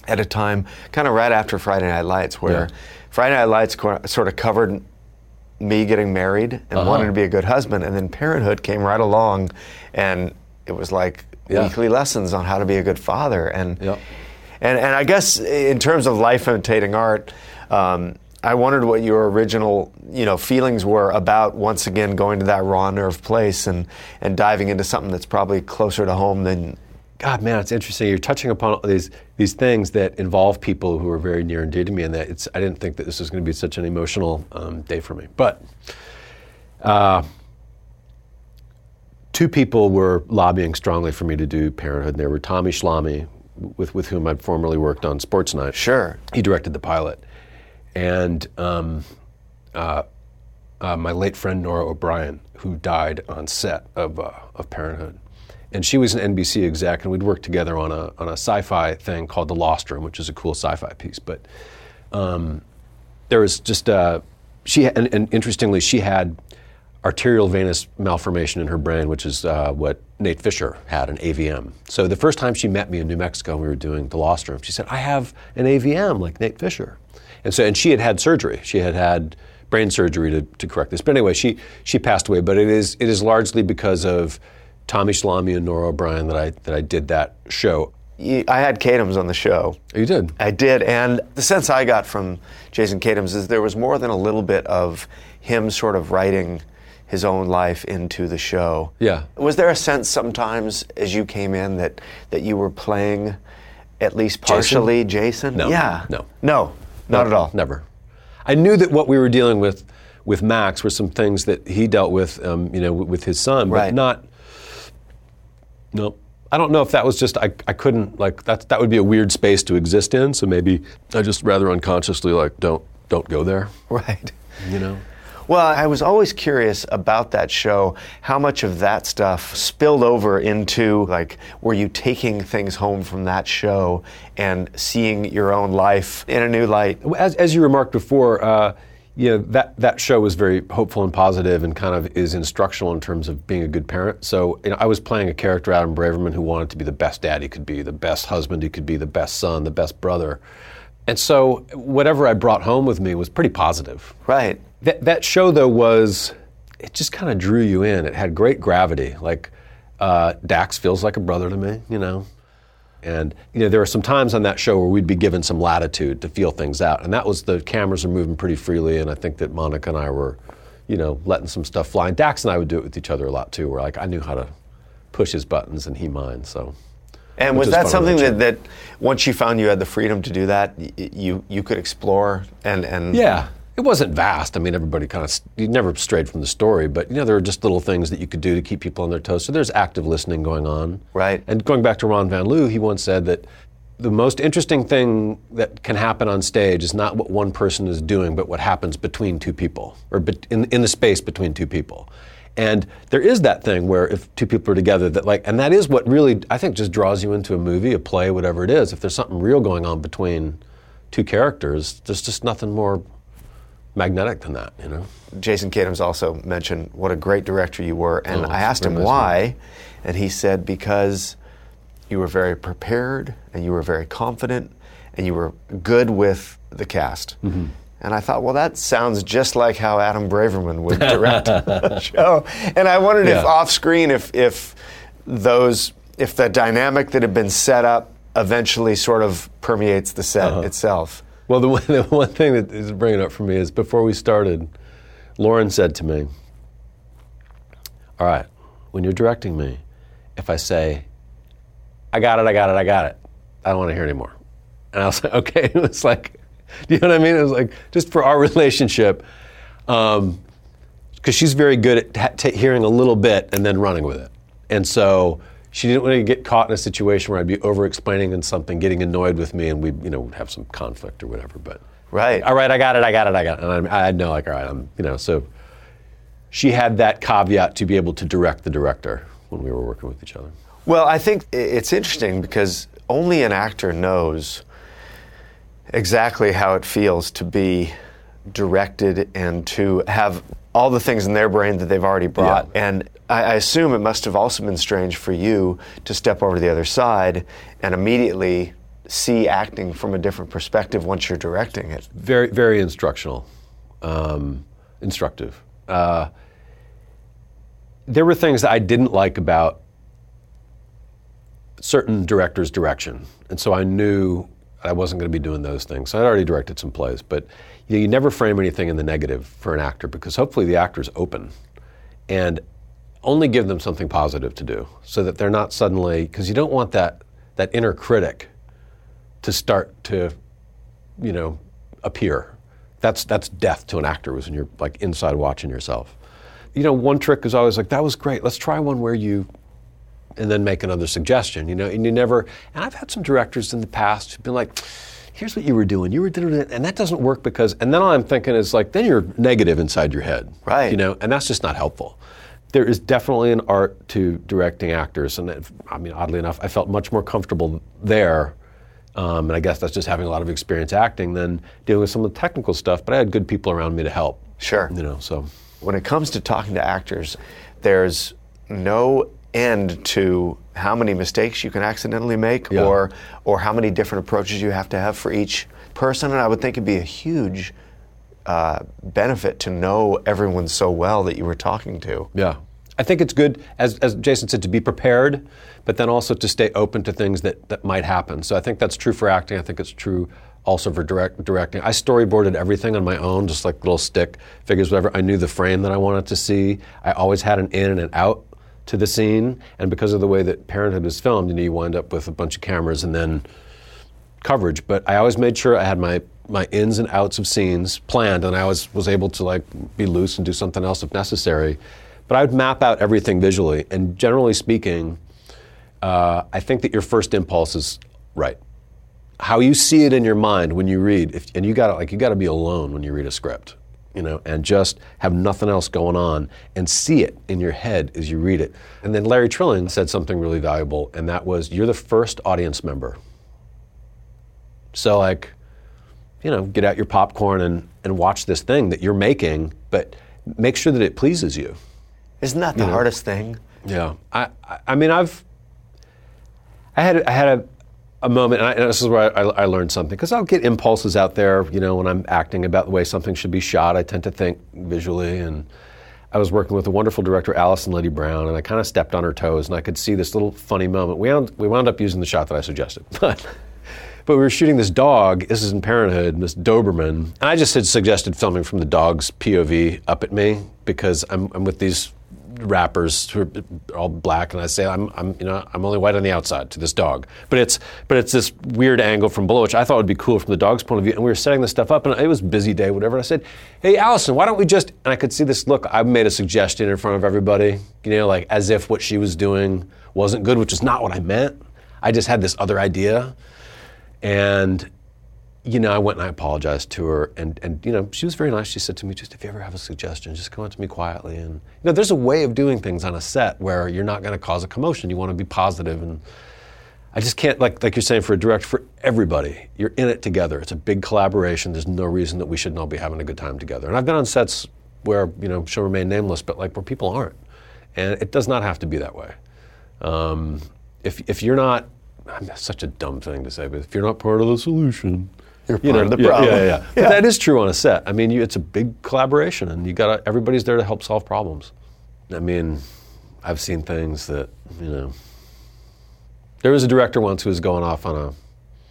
at a time, kind of right after Friday Night Lights, where Yeah. Friday Night Lights co- sort of covered me getting married and Uh-huh. wanting to be a good husband, and then Parenthood came right along, and it was like Yeah. weekly lessons on how to be a good father. And Yep. and and I guess in terms of life imitating art, um, I wondered what your original, you know, feelings were about once again going to that raw nerve place and and diving into something that's probably closer to home than. God, man, it's interesting. You're touching upon all these these things that involve people who are very near and dear to me, and that it's. I didn't think that this was going to be such an emotional um, day for me. But uh, two people were lobbying strongly for me to do Parenthood. And there were Tommy Schlamme, with with whom I'd formerly worked on Sports Night. Sure. He directed the pilot, and um, uh, uh, my late friend Nora O'Brien, who died on set of uh, of Parenthood. And she was an N B C exec, and we'd worked together on a on a sci-fi thing called The Lost Room, which is a cool sci-fi piece. But um, there was just uh, she and, and interestingly, she had arterial venous malformation in her brain, which is uh, what Nate Fisher had, an A V M. So the first time she met me in New Mexico, we were doing The Lost Room. She said, "I have an A V M like Nate Fisher," and so and she had had surgery. She had had brain surgery to, to correct this. But anyway, she she passed away. But it is it is largely because of Tommy Schlamme and Nora O'Brien that I that I did that show. You- I had Katims on the show. You did? I did, and the sense I got from Jason Katims is there was more than a little bit of him sort of writing his own life into the show. Yeah. Was there a sense sometimes as you came in that that you were playing at least partially Jason? No. Yeah. No. No. Not at all. Never. I knew that what we were dealing with with Max were some things that he dealt with, um, you know, with, with his son, but Right. not. No. I don't know if that was just, I, I couldn't, like, that that would be a weird space to exist in, so maybe I just rather unconsciously, like, don't don't go there, Right. you know? Well, I was always curious about that show, how much of that stuff spilled over into, like, were you taking things home from that show and seeing your own life in a new light? As, as you remarked before, uh, you know, that, that show was very hopeful and positive and kind of is instructional in terms of being a good parent. So, you know, I was playing a character, Adam Braverman, who wanted to be the best dad he could be, the best husband he could be, the best son, the best brother. And so whatever I brought home with me was pretty positive. Right. That, that show, though, was, it just kind of drew you in. It had great gravity. Like, uh, Dax feels like a brother to me, you know? And, you know, there were some times on that show where we'd be given some latitude to feel things out. And that was, the cameras are moving pretty freely, and I think that Monica and I were, you know, letting some stuff fly. And Dax and I would do it with each other a lot, too, where, like, I knew how to push his buttons and he mine, so. And Which was is that fun something on that, that that once you found you had the freedom to do that, y- you you could explore and... and Yeah. It wasn't vast. I mean, everybody kind of, you never strayed from the story, but, you know, there are just little things that you could do to keep people on their toes. So there's active listening going on. Right. And going back to Ron Van Loo, he once said that the most interesting thing that can happen on stage is not what one person is doing, but what happens between two people, or bet- in, in the space between two people. And there is that thing where if two people are together, that like, and that is what really, I think, just draws you into a movie, a play, whatever it is. If there's something real going on between two characters, there's just nothing more magnetic than that, you know? Jason Katims also mentioned what a great director you were, and Oh, I asked him very nice why, and he said because you were very prepared, and you were very confident, and you were good with the cast. Mm-hmm. And I thought, well, that sounds just like how Adam Braverman would direct a show. And I wondered Yeah. if off-screen, if if those, if the dynamic that had been set up eventually sort of permeates the set Uh-huh. itself. Well, the one, the one thing that is bringing up for me is before we started, Lauren said to me, all right, when you're directing me, if I say, I got it, I got it, I got it, I don't want to hear anymore. And I was like, okay. It was like, do you know what I mean? It was like, just for our relationship, um, because she's very good at ta- ta- hearing a little bit and then running with it. And so she didn't want to get caught in a situation where I'd be over-explaining in something, getting annoyed with me, and we'd, you know, have some conflict or whatever. But Right. all right, I got it, I got it, I got it. And I, I'd know, like, all right, I'm, you know, so she had that caveat to be able to direct the director when we were working with each other. Well, I think i- it's interesting because only an actor knows exactly how it feels to be directed and to have all the things in their brain that they've already brought. Yeah. And I, I assume it must have also been strange for you to step over to the other side and immediately see acting from a different perspective once you're directing it? Very, very instructional, um, instructive. Uh, there were things that I didn't like about certain directors' direction, and so I knew I wasn't going to be doing those things. So I'd already directed some plays, but you know, you never frame anything in the negative for an actor, because hopefully the actor's open, and only give them something positive to do, so that they're not suddenly, because you don't want that that inner critic to start to, you know, appear. That's that's death to an actor, was when you're like inside watching yourself. You know, one trick is always like, that was great, let's try one where you, and then make another suggestion, you know, and you never, and I've had some directors in the past who've been like, here's what you were doing, you were doing it, and that doesn't work because, and then all I'm thinking is like, then you're negative inside your head. Right. You know, and that's just not helpful. There is definitely an art to directing actors, and it, I mean, oddly enough, I felt much more comfortable there. Um, and I guess that's just having a lot of experience acting than dealing with some of the technical stuff, but I had good people around me to help. Sure. You know, so. When it comes to talking to actors, there's no end to how many mistakes you can accidentally make, yeah. or or how many different approaches you have to have for each person. And I would think it'd be a huge uh, benefit to know everyone so well that you were talking to. Yeah. I think it's good, as, as Jason said, to be prepared, but then also to stay open to things that, that might happen. So I think that's true for acting. I think it's true also for direct, directing. I storyboarded everything on my own, just like little stick figures, whatever. I knew the frame that I wanted to see. I always had an in and an out to the scene. And because of the way that Parenthood was filmed, you know, you wind up with a bunch of cameras and then coverage. But I always made sure I had my my ins and outs of scenes planned, and I always was able to like be loose and do something else if necessary. But I would map out everything visually, and generally speaking, uh, I think that your first impulse is right. How you see it in your mind when you read, if, and you got like you got to be alone when you read a script, you know, and just have nothing else going on, and see it in your head as you read it. And then Larry Trilling said something really valuable, and that was, you're the first audience member. So like, you know, get out your popcorn and, and watch this thing that you're making, but make sure that it pleases you. Isn't that the you know? hardest thing? Yeah, I, I, I mean, I've, I had, I had a, a moment, and, I, and this is where I, I learned something, because I'll get impulses out there, you know, when I'm acting about the way something should be shot. I tend to think visually, and I was working with a wonderful director, Alison Liddy Brown, and I kind of stepped on her toes, and I could see this little funny moment. We wound, we wound up using the shot that I suggested, but. But we were shooting this dog, this is in Parenthood, this Doberman, and I just had suggested filming from the dog's P O V up at me, because I'm, I'm with these rappers who are all black, and I say I'm, I'm, you know, I'm only white on the outside to this dog, but it's, but it's this weird angle from below, which I thought would be cool from the dog's point of view. And we were setting this stuff up, and it was a busy day, whatever. And I said, "Hey, Alison, why don't we just?" And I could see this look. I made a suggestion in front of everybody, you know, like as if what she was doing wasn't good, which is not what I meant. I just had this other idea. And, you know, I went and I apologized to her, and, and, you know, she was very nice. She said to me, just if you ever have a suggestion, just come up to me quietly. And, you know, there's a way of doing things on a set where you're not going to cause a commotion. You want to be positive, and I just can't, like like you're saying, for a director, for everybody, you're in it together. It's a big collaboration. There's no reason that we shouldn't all be having a good time together. And I've been on sets where, you know, shall remain nameless, but like where people aren't. And it does not have to be that way. Um, if if you're not, that's such a dumb thing to say, but if you're not part of the solution, you're you part know, of the yeah, problem. Yeah, yeah, yeah. But that is true on a set. I mean, you, it's a big collaboration, and you got everybody's there to help solve problems. I mean, I've seen things that, you know. There was a director once who was going off on a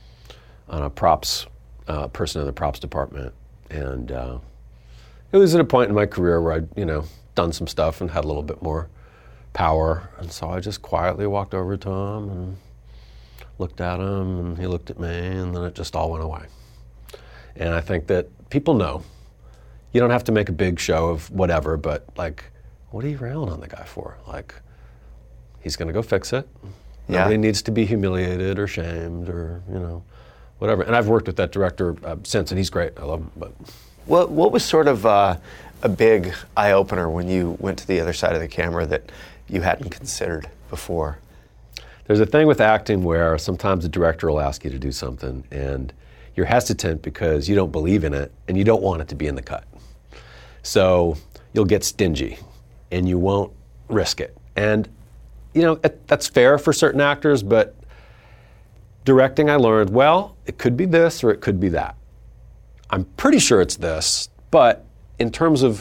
on a props uh, person in the props department, and uh, it was at a point in my career where I'd, you know, done some stuff and had a little bit more power, and so I just quietly walked over to him and looked at him, and he looked at me, and then it just all went away. And I think that people know. You don't have to make a big show of whatever, but like, what are you railing on the guy for? Like, he's gonna go fix it. Yeah. Nobody needs to be humiliated or shamed or, you know, whatever. And I've worked with that director uh, since, and he's great. I love him. But what what was sort of uh, a big eye opener when you went to the other side of the camera that you hadn't considered before? There's a thing with acting where sometimes the director will ask you to do something, and you're hesitant because you don't believe in it and you don't want it to be in the cut. So you'll get stingy and you won't risk it. And, you know, it, that's fair for certain actors, but Directing, I learned, well, it could be this or it could be that. I'm pretty sure it's this, but in terms of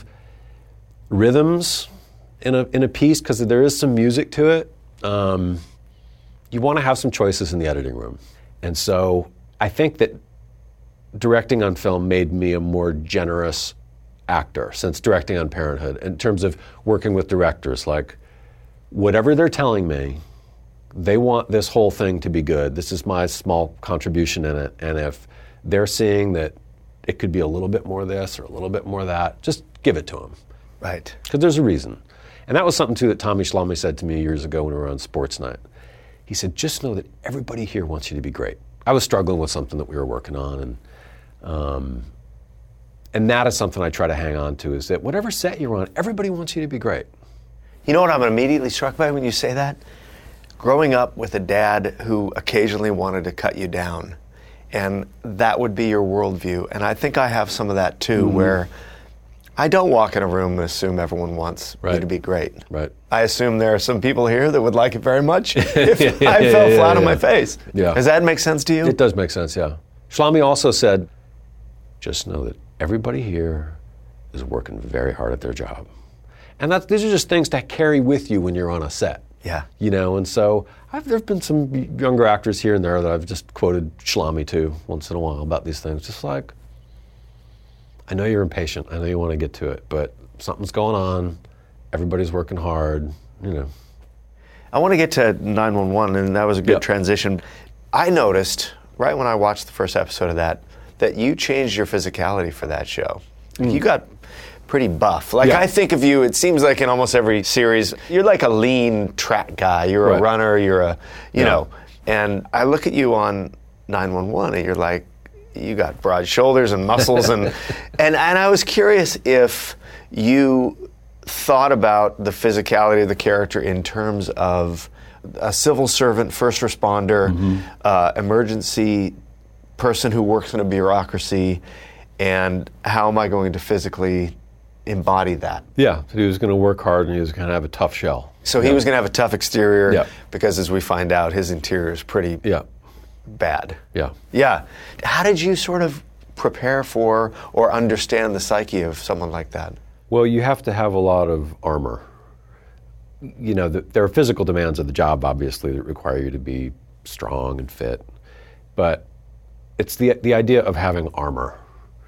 rhythms in a in a piece, because there is some music to it, um, you want to have some choices in the editing room. And so I think that directing on film made me a more generous actor since directing on Parenthood in terms of working with directors. Like, whatever they're telling me, they want this whole thing to be good. This is my small contribution in it. And if they're seeing that it could be a little bit more this or a little bit more that, just give it to them. Right. Because there's a reason. And that was something, too, that Tommy Schlamme said to me years ago when we were on Sports Night. He said, just know that everybody here wants you to be great. I was struggling with something that we were working on, and um, and that is something I try to hang on to, is that whatever set you're on, everybody wants you to be great. You know what I'm immediately struck by when you say that? Growing up with a dad who occasionally wanted to cut you down, and that would be your worldview. And I think I have some of that too, mm-hmm. where I don't walk in a room and assume everyone wants right. me to be great. Right. I assume there are some people here that would like it very much if yeah, I yeah, fell yeah, flat yeah, on yeah. my face. Yeah. Does that make sense to you? It does make sense, yeah. Schlamme also said, just know that everybody here is working very hard at their job. And that's, these are just things to carry with you when you're on a set. Yeah. You know, and so I've, there have been some younger actors here and there that I've just quoted Schlamme to once in a while about these things. Just like, I know you're impatient. I know you want to get to it, but something's going on. Everybody's working hard, you know. I want to get to nine one one, and that was a good yep. transition. I noticed, right when I watched the first episode of that, that you changed your physicality for that show. Mm. You got pretty buff. Like, yeah. I think of you, it seems like in almost every series, you're like a lean track guy. You're right. a runner, you're a, you yeah. know. And I look at you on nine one one, and you're like, you got broad shoulders and muscles. and, and, and I was curious if you thought about the physicality of the character in terms of a civil servant, first responder, mm-hmm. uh, emergency person who works in a bureaucracy, and how am I going to physically embody that? Yeah, he was going to work hard and he was going to have a tough shell. So he yeah. was going to have a tough exterior yeah. because, as we find out, his interior is pretty yeah. bad. Yeah. Yeah. How did you sort of prepare for or understand the psyche of someone like that? Well, you have to have a lot of armor. You know, the, there are physical demands of the job, obviously, that require you to be strong and fit. But it's the the idea of having armor.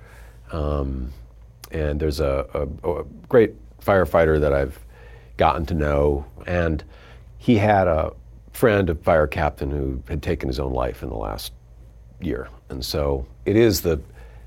Um, and there's a, a, a great firefighter that I've gotten to know, and he had a friend, a fire captain, who had taken his own life in the last year. And so it is the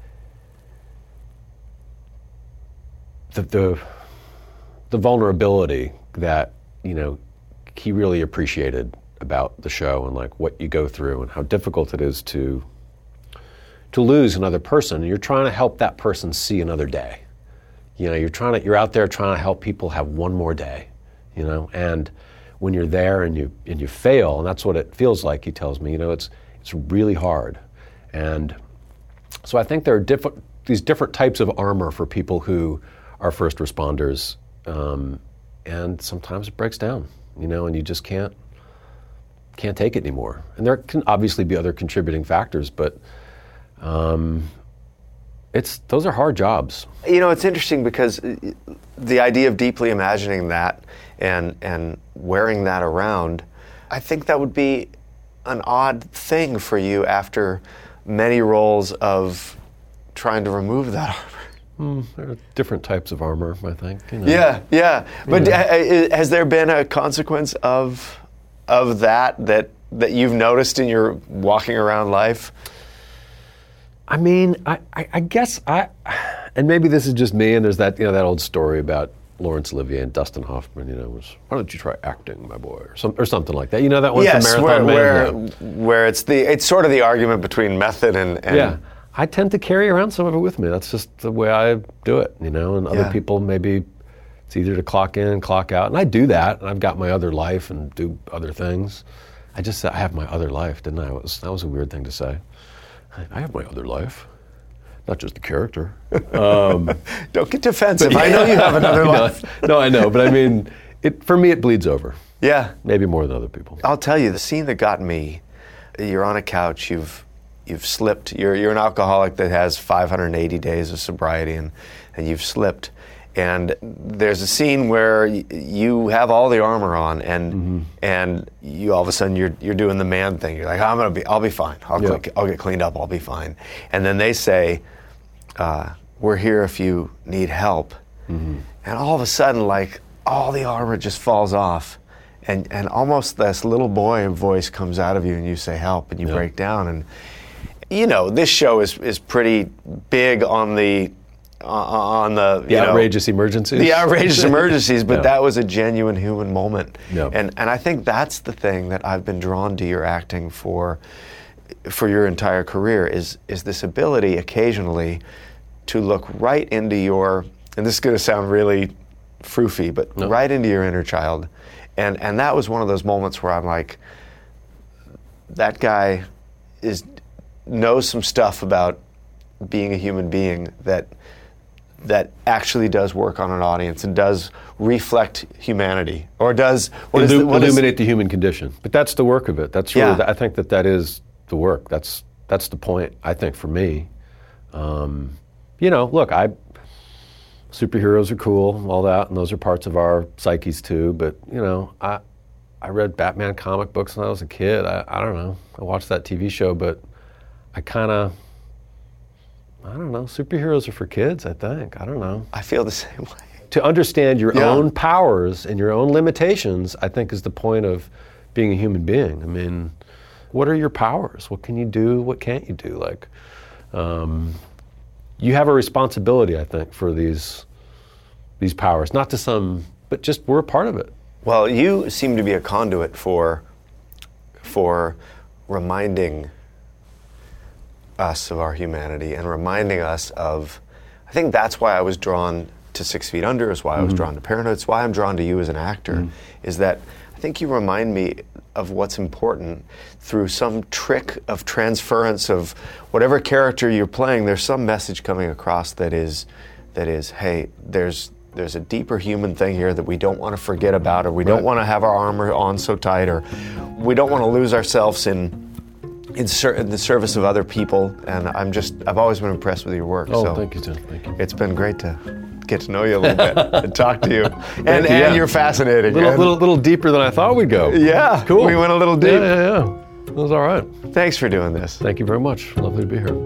the the, the vulnerability that, you know, he really appreciated about the show, and like what you go through and how difficult it is to to lose another person. And you're trying to help that person see another day. You know, you're trying to you're out there trying to help people have one more day, you know, and when you're there and you and you fail, and that's what it feels like, he tells me, you know, it's it's really hard. And so I think there are different these different types of armor for people who are first responders, um, and sometimes it breaks down, you know, and you just can't can't take it anymore. And there can obviously be other contributing factors, but um, it's those are hard jobs. You know, it's interesting because the idea of deeply imagining that and and wearing that around, I think that would be an odd thing for you after many roles of trying to remove that armor. Mm, there are different types of armor, I think. You know. Yeah, yeah. But Yeah. uh, has there been a consequence of of that that that you've noticed in your walking around life? I mean, I, I, I guess I, and maybe this is just me, and there's that, you know, that old story about Laurence Olivier and Dustin Hoffman, you know, was, why don't you try acting, my boy, or, some, or something like that. You know that one Yes, from where Marathon where, Man? Yeah. where it's the it's sort of the argument between method and, and Yeah. I tend to carry around some of it with me. That's just the way I do it, you know, and other Yeah. people maybe it's easier to clock in and clock out. And I do that, and I've got my other life and do other things. I just said I have my other life, didn't I? It was, that was a weird thing to say. I have my other life, not just the character. Um, Don't get defensive. I know you have another no, life. No, I know, but I mean, it for me it bleeds over. Yeah. Maybe more than other people. I'll tell you, the scene that got me you're on a couch, you've you've slipped, you're you're an alcoholic that has five hundred eighty days of sobriety, and, and you've slipped. And there's a scene where y- you have all the armor on, and mm-hmm. and you all of a sudden you're you're doing the man thing. You're like, I'm gonna be, I'll be fine. I'll yeah. cl- I'll get cleaned up. I'll be fine. And then they say, uh, we're here if you need help. Mm-hmm. And all of a sudden, like all the armor just falls off, and and almost this little boy voice comes out of you, and you say help, and you yeah. break down. And you know, this show is is pretty big on the. on the, the you outrageous know, emergencies. The outrageous emergencies, but yeah. that was a genuine human moment. Yeah. And and I think that's the thing that I've been drawn to your acting for for your entire career is is this ability occasionally to look right into your, and this is going to sound really froofy, but no. right into your inner child. And and that was one of those moments where I'm like, that guy is knows some stuff about being a human being that that actually does work on an audience and does reflect humanity, or does what Illu- is the, what illuminate is, the human condition. But that's the work of it. That's really. Yeah. The, I think that that is the work. That's that's the point. I think for me, um, you know, look, I superheroes are cool, all that, and those are parts of our psyches too. But you know, I I read Batman comic books when I was a kid. I, I don't know. I watched that T V show, but I kind of. I don't know. Superheroes are for kids, I think. I don't know. I feel the same way. To understand your yeah. own powers and your own limitations, I think, is the point of being a human being. I mean, what are your powers? What can you do? What can't you do? Like, um, you have a responsibility, I think, for these these powers. Not to some, but just we're a part of it. Well, you seem to be a conduit for for reminding us of our humanity and reminding us of, I think that's why I was drawn to Six Feet Under, is why mm-hmm. I was drawn to Parenthood, it's why I'm drawn to you as an actor, mm-hmm. is that I think you remind me of what's important through some trick of transference of whatever character you're playing. There's some message coming across that is, that is, hey, there's there's a deeper human thing here that we don't want to forget about, or we right. don't want to have our armor on so tight, or we don't want to lose ourselves in In, ser- in the service of other people, and I'm just, I've always been impressed with your work. Oh, so thank you, Tim. Thank you. It's been great to get to know you a little bit and talk to you. And, you, and yeah. you're fascinating. A little, and, little, little deeper than I thought we'd go. Yeah, cool. We went a little deep. Yeah, yeah, yeah. That was all right. Thanks for doing this. Thank you very much. Lovely to be here.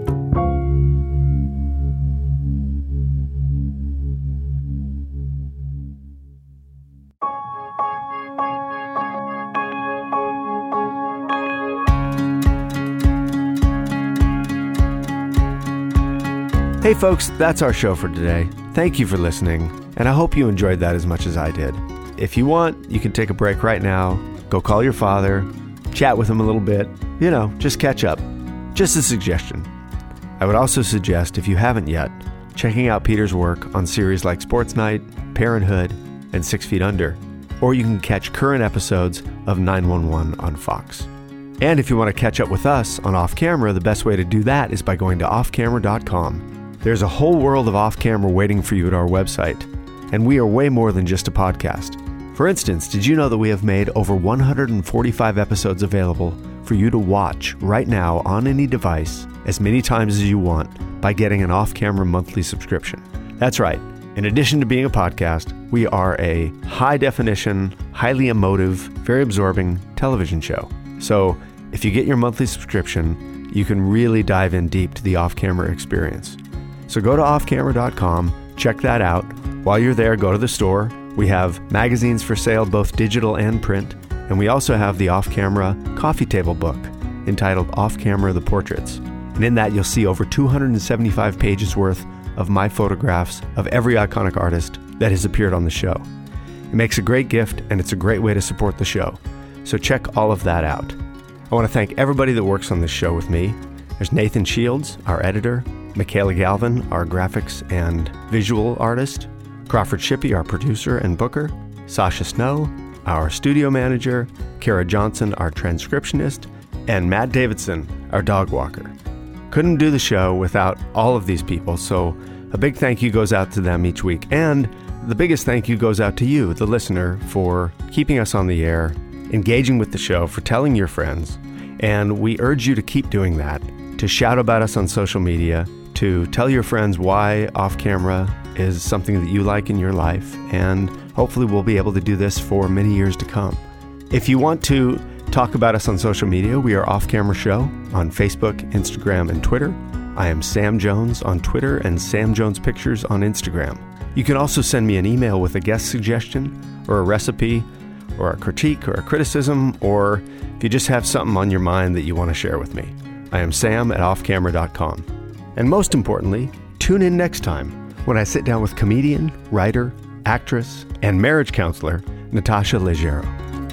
Hey folks, that's our show for today. Thank you for listening, and I hope you enjoyed that as much as I did. If you want, you can take a break right now, go call your father, chat with him a little bit, you know, just catch up. Just a suggestion. I would also suggest, if you haven't yet, checking out Peter's work on series like Sports Night, Parenthood, and Six Feet Under, or you can catch current episodes of nine one one on Fox. And if you want to catch up with us on Off Camera, the best way to do that is by going to off camera dot com. There's a whole world of off-camera waiting for you at our website, and we are way more than just a podcast. For instance, did you know that we have made over one hundred forty-five episodes available for you to watch right now on any device as many times as you want by getting an off-camera monthly subscription? That's right. In addition to being a podcast, we are a high-definition, highly emotive, very absorbing television show. So if you get your monthly subscription, you can really dive in deep to the off-camera experience. So go to off camera dot com, check that out. While you're there, go to the store. We have magazines for sale, both digital and print. And we also have the Off-Camera coffee table book entitled Off-Camera: The Portraits. And in that, you'll see over two hundred seventy-five pages worth of my photographs of every iconic artist that has appeared on the show. It makes a great gift, and it's a great way to support the show. So check all of that out. I want to thank everybody that works on this show with me. There's Nathan Shields, our editor, Michaela Galvin, our graphics and visual artist, Crawford Shippey, our producer and booker, Sasha Snow, our studio manager, Kara Johnson, our transcriptionist, and Matt Davidson, our dog walker. Couldn't do the show without all of these people, so a big thank you goes out to them each week. And the biggest thank you goes out to you, the listener, for keeping us on the air, engaging with the show, for telling your friends, And we urge you to keep doing that, to shout about us on social media, to tell your friends why Off Camera is something that you like in your life, and hopefully we'll be able to do this for many years to come. If you want to talk about us on social media, we are Off Camera Show on Facebook, Instagram, and Twitter. I am Sam Jones on Twitter and Sam Jones Pictures on Instagram. You can also send me an email with a guest suggestion or a recipe or a critique or a criticism, or if you just have something on your mind that you want to share with me. I am Sam at off camera dot com. And most importantly, tune in next time when I sit down with comedian, writer, actress, and marriage counselor Natasha Leggero.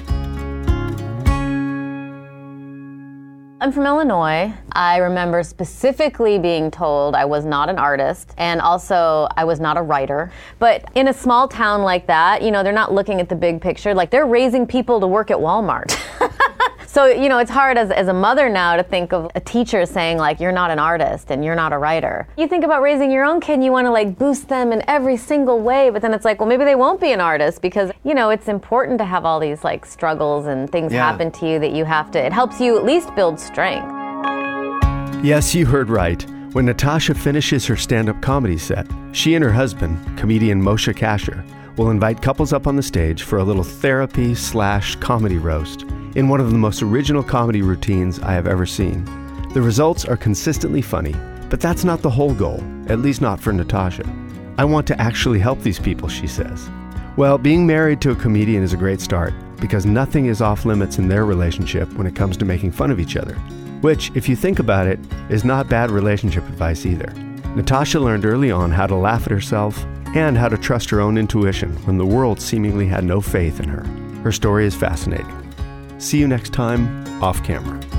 I'm from Illinois. I remember specifically being told I was not an artist, and also I was not a writer. But in a small town like that, you know, they're not looking at the big picture. Like, they're raising people to work at Walmart. So, you know, it's hard as, as a mother now to think of a teacher saying, like, you're not an artist and you're not a writer. You think about raising your own kid and you want to, like, boost them in every single way, but then it's like, well, maybe they won't be an artist because, you know, it's important to have all these, like, struggles and things yeah. happen to you that you have to, it helps you at least build strength. Yes, you heard right. When Natasha finishes her stand-up comedy set, she and her husband, comedian Moshe Kasher, will invite couples up on the stage for a little therapy slash comedy roast in one of the most original comedy routines I have ever seen. The results are consistently funny, but that's not the whole goal, at least not for Natasha. I want to actually help these people, she says. Well, being married to a comedian is a great start, because nothing is off limits in their relationship when it comes to making fun of each other, which, if you think about it, is not bad relationship advice either. Natasha learned early on how to laugh at herself and how to trust her own intuition when the world seemingly had no faith in her. Her story is fascinating. See you next time, Off Camera.